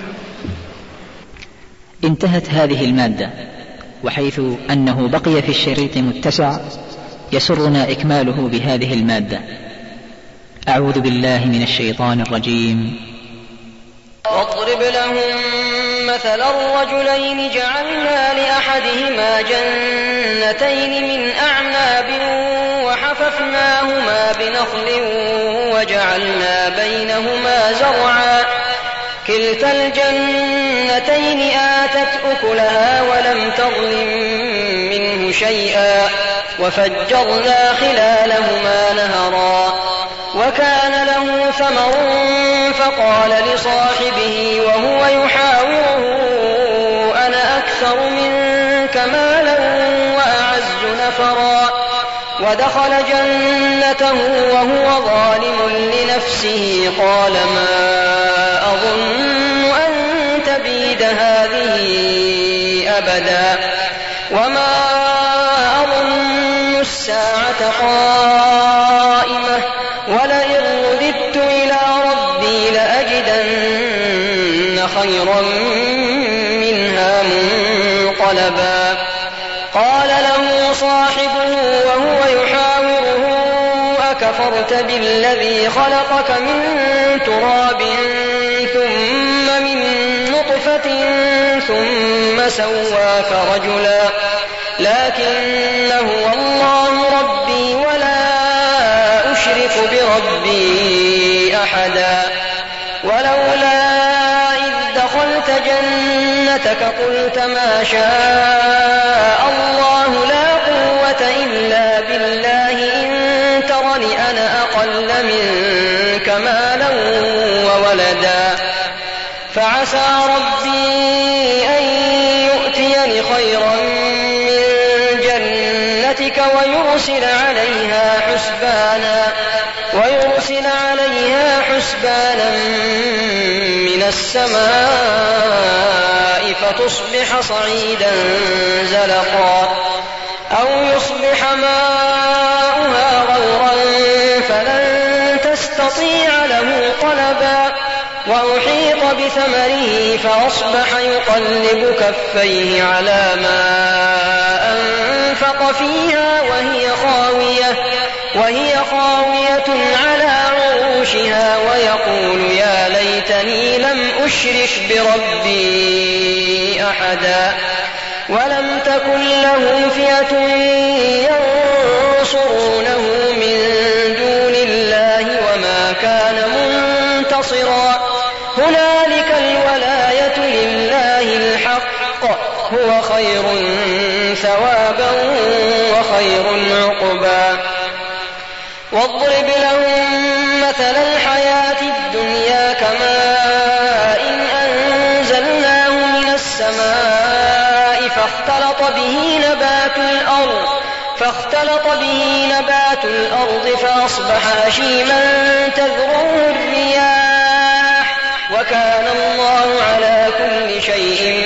انتهت هذه المادة، وحيث أنه بقي في الشريط متسع يسرنا إكماله بهذه المادة. أعوذ بالله من الشيطان الرجيم. واضرب لهم مثل الرجلين جعلنا لأحدهما جنتين من أعناب وحففناهما بنخل وجعلنا بينهما زرعا كلتا الجنتين آتت أكلها ولم تظلم منه شيئا وفجرنا خلالهما نهرا وكان له ثمر فقال لصاحبه وهو يحاوره أنا أكثر منك مالا وأعز نفرا ودخل جنته وهو ظالم لنفسه قال ما أظن أن تبيد هذه أبدا وما أظن الساعة قائمة ولئن رددت إلى ربي لأجدن خيرا منها منقلبا قال له صاحبه وهو يحاوره كفرت بالذي خلقك من تراب ثم من نطفة ثم سواك رجلا لكن هو الله ربي ولا أشرك بربي أحدا ولولا إذ دخلت جنتك قلت ما شاء الله لا قوة إلا بالله إن ترني أنا أقل منك مالا وولدا فعسى ربي أن يؤتيني خيرا من جنتك ويرسل عليها حسبانا ويرسل عليها حسبانا من السماء فتصبح صعيدا زلقا أو يصبح ماؤها غورا فلن تستطيع له طلبا وأحيط بثمره فأصبح يقلب كفيه على ما أنفق فيها وهي خاوية وهي خاوية على عروشها ويقول يا ليتني لم أشرك بربي أحدا ولم تكن له فئة ينصرونه من دون الله وما كان منتصرا هنالك الولاية لله الحق هو خير ثوابا وخير عقبا واضرب لهم مثل الحياة الدنيا كماء إن أنزلناه من السماء فاختلط به نبات الأرض فاختلط به نبات الأرض فأصبح هشيما تذروه الرياح وكان الله على كل شيء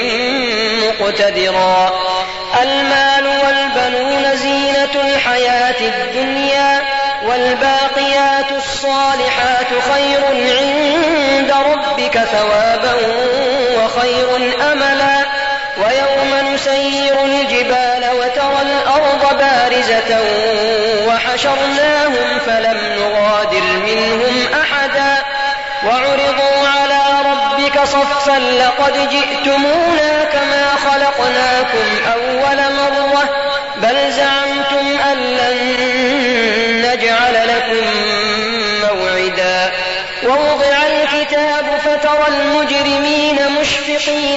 مقتدرا المال والبنون زينة الحياة الدنيا والباقيات الصالحات خير عند ربك ثوابا وخير أملا ويوم نسير الجبال وترى الأرض بارزة وحشرناهم فلم نغادر منهم أحدا وعرضوا على ربك صفا لقد جئتمونا كما خلقناكم أول مرة بل زعمتم أن لن نجعل لكم موعدا ووضع الكتاب فترى المجرمين مشفقين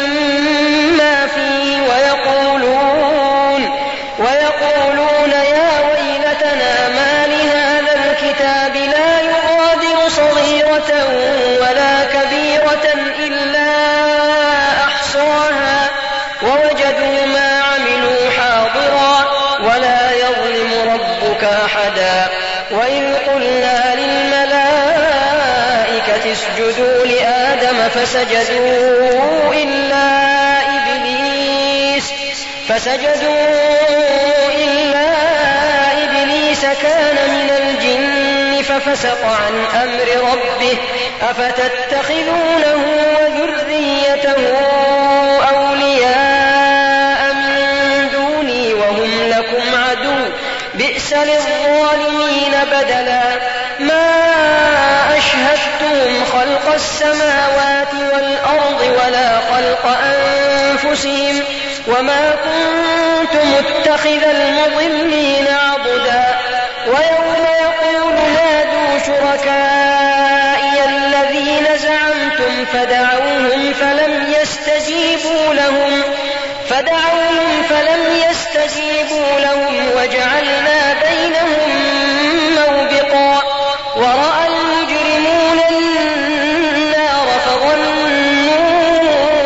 مما فيه ويقولون ويقولون يا ويلتنا ما لهذا الكتاب لا يغادر صغيرة ولا كبيرة إلا أحصاها ووجدوا ما عملوا حاضرا ولا يظلم ربك أحدا وإذ قلنا للملائكة اسجدوا لآدم فسجدوا إلا إبليس فسجدوا إلا إبليس كان من الجن ففسق عن أمر ربه أفتتخذونه وذريته أولياء من دوني وهم لكم عدو بئس للظالمين بدلا ما أشهدتهم خلق السماوات والأرض ولا خلق أنفسهم وما كنت متخذ المضلين عضدا ويوم يقول نادوا شركائي الذين زعمتم فدعوهم فلم يستجيبوا لهم فدعوهم فلم يستجيبوا لهم وجعلنا بينهم موبقا ورأى المجرمون النار فظنوا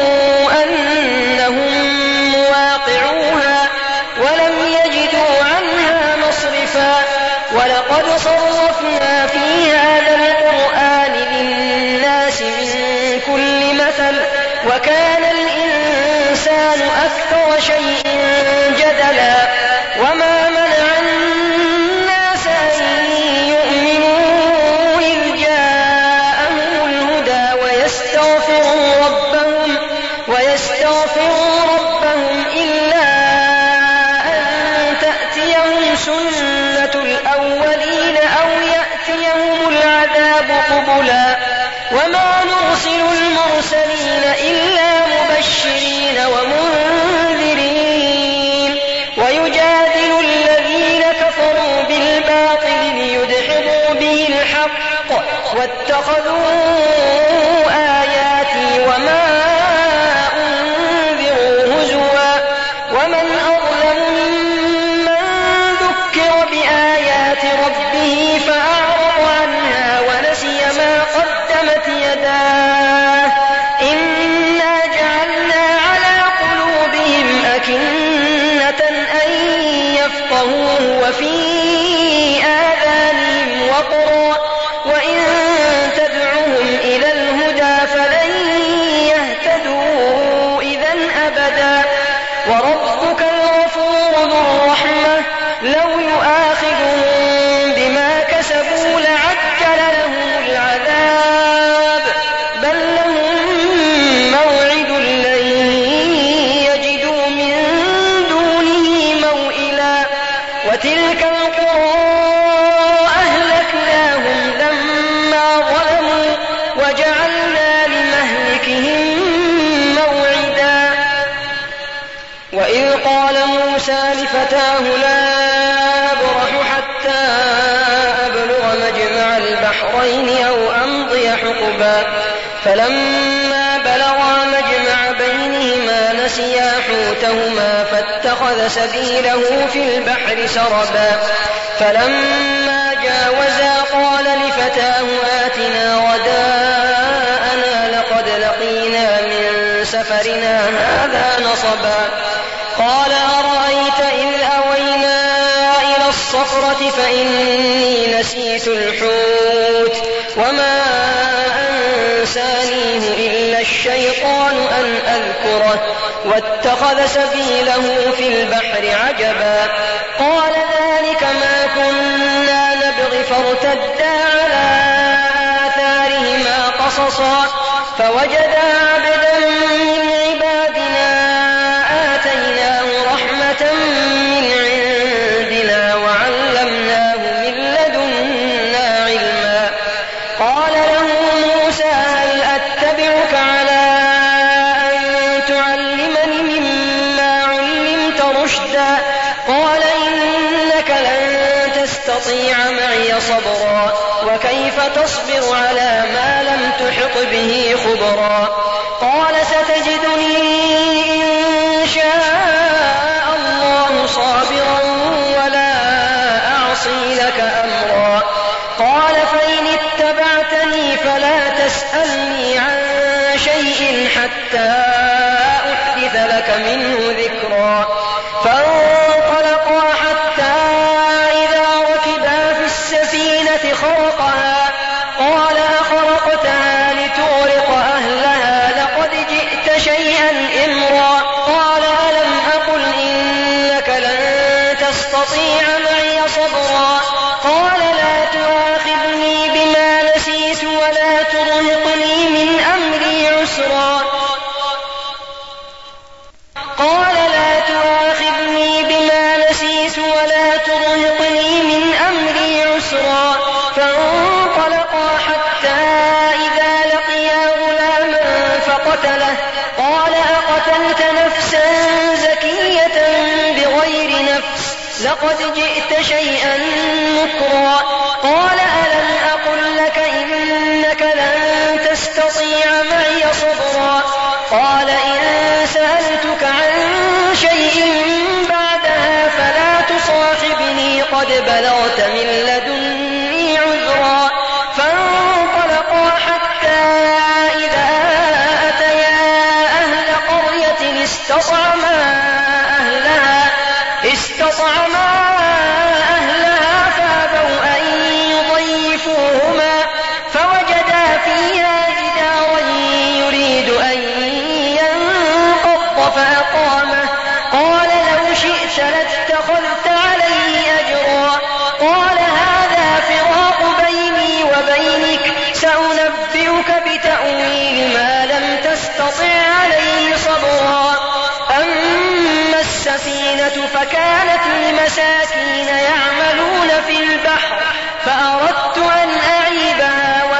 أنهم مواقعوها ولم يجدوا عنها مصرفا ولقد صرفنا في هذا القرآن للناس من كل مثل وكان الإنسان أكثر شيء جدلا وما منع الناس أن يؤمنوا إذ جاءهم الهدى ويستغفروا ربهم ويستغفروا ربهم إلا أن تأتيهم سنة الأولين أو الكتاب قبلا وما نرسل المرسلين إلا مبشرين ومنذرين ويجادل الذين كفروا بالباطل ليدحضوا به الحق واتخذوا آياتي وما أنذروا هزوا ومن أظلم ممن ذكر بآيات ربه فأعرض عنها ونسي ما قدمت يداه إنا جعلنا على قلوبهم أكنة أن يفقهوه وفي آذانهم وقرا وإن تدعهم إلى الهدى فلن يهتدوا إذا أبدا وربك الغفور ذو الرحمة لو يؤاخذهم بما كسبوا لعجل لهم العذاب بل لهم موعد لن يجدوا من دونه موئلا وتلك القرى أهلكناهم لما ظلموا وجعلنا لمهلكهم موعدا وإذ قال موسى لفتاه لا أبرح حتى أبلغ مجمع البحرين أو أمضي حقبا فلما بلغا مجمع بينهما نسيا حوتهما فاتخذ سبيله في البحر سربا فلما جاوزا قال لفتاه آتنا غداءنا لقد لقينا من سفرنا هذا نصبا قال أرأيت إذ أوينا إلى الصخرة فإني نسيت الحوت وما أنسانيه إلا الشيطان أن أذكره واتخذ سبيله في البحر عجبا قال ذلك ما كنا نبغي فارتدا على آثارهما قصصا فوجدا عبدا من عبادنا آتيناه رحمة من عندنا وعلمناه من لدنا علما قال له موسى هل أتبعك على أن تعلمني مما علمت رشدا قال إنك لن تستطيع معي صبرا وكيف تصبر على ما لم تحط به خبرا قال ستجدني إن شاء الله صابرا ولا أعصي لك أمرا قال فإن اتبعتني فلا تسألني عن شيء حتى أحدث لك منه ذكرا فانطلقا حتى إذا ركبا في السفينة خرقها قال أخرقتها لتغرق أهلها لقد جئت شيئا إمرا قال ألم أقل إنك لن تستطيع معي صبرا قال لا تؤاخذني بما نسيت ولا ترهقني من أمري عسرا قال لا تؤاخذني بما نسيت ولا ترهقني من أمري عسرا فانطلقا حتى إذا لقيا غلاما فقتله قال أقتلت نفسا زكية بغير نفس لقد جئت شيئا نكرا قال ألم أقل لك إنك لن تستطيع معي صبرا قال إن سألتك عن شيء بعدها فلا تصاحبني قد بلغت من لدني عذرا فانطلقا حتى إذا أتيا أهل قرية استطعما أهلها استطعما أهلها فأبوا أن يضيفوهما فوجدا فيها جدارا يريد أن ينقض فأقامه قال لو شئت لاتخذت عليه أجرا قال هذا فراق بيني وبينك سأنبئك بتأويل ما لم تستطع عليه صبرا أما السفينة فكانت لمساكين يعملون في البحر فأردت أن أعيبها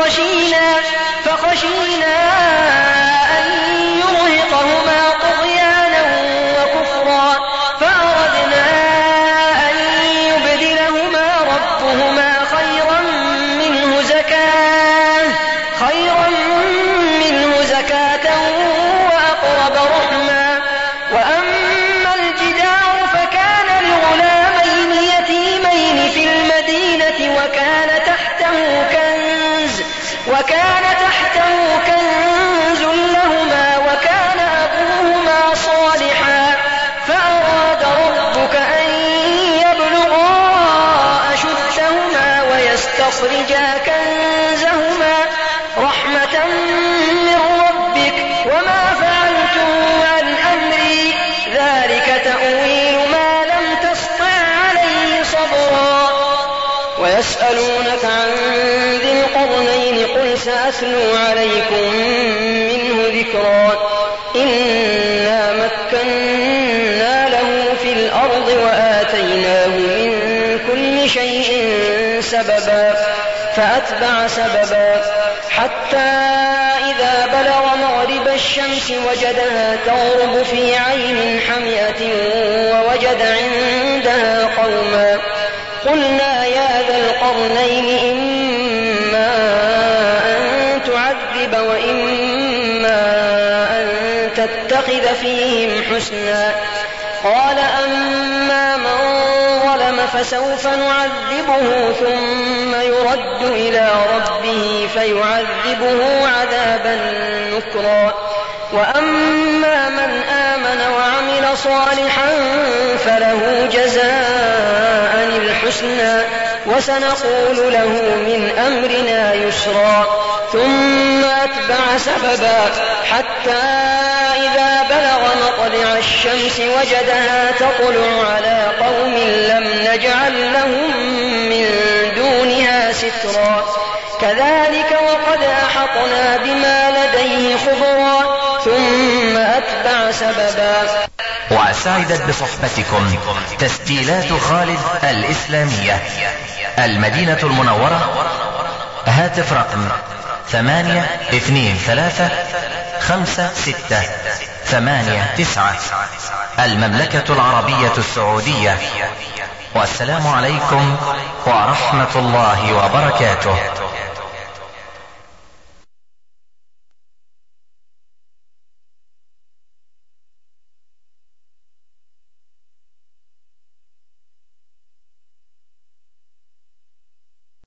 فخشينا, فخشينا أن يرهقهما طغيانا وكفرا فأردنا أن يبدلهما ربهما خيرا منه زكاة, خيرا منه زكاة وأقرب رحما. وأما الجدار فكان لغلامين يتيمين في المدينة وكان تحته كنز, وكان تحته كنز لهما وكان أبوهما صالحا فأراد ربك أن يبلغا أشدهما ويستخرجا كنزهما رحمة من ربك وما فعلته عن أمري ذلك تأويل ما لم تسطع عليه صبرا. ويسألونك عن ذي القرنين قل سأتلو عليكم منه ذكرا. إنا مكنا له في الأرض وآتيناه من كل شيء سببا فأتبع سببا حتى إذا بلغ مغرب الشمس وجدها تغرب في عين حمئة ووجد عندها قوما قلنا يا ذا القرنين إما أن تعذب وإما أن تتخذ فيهم حسنا. قال أما من ظلم فسوف نعذبه ثم يرد إلى ربه فيعذبه عذابا نكرا. وأما من آمن وعمل صالحا فله جزاء الحسنى وسنقول له من أمرنا يسرا. ثم أتبع سببا حتى إذا بلغ مطلع الشمس وجدها تطلع على قوم لم نجعل لهم من دونها سترا. كذلك وقد أحطنا بما لديه خبرا. ثم أتبع سببا. وسعدت بصحبتكم تسجيلات خالد الإسلامية المدينة المنورة. هاتف رقم ثمانية اثنين ثلاثة خمسة ستة ثمانية تسعة. المملكة العربية السعودية. والسلام عليكم ورحمة الله وبركاته.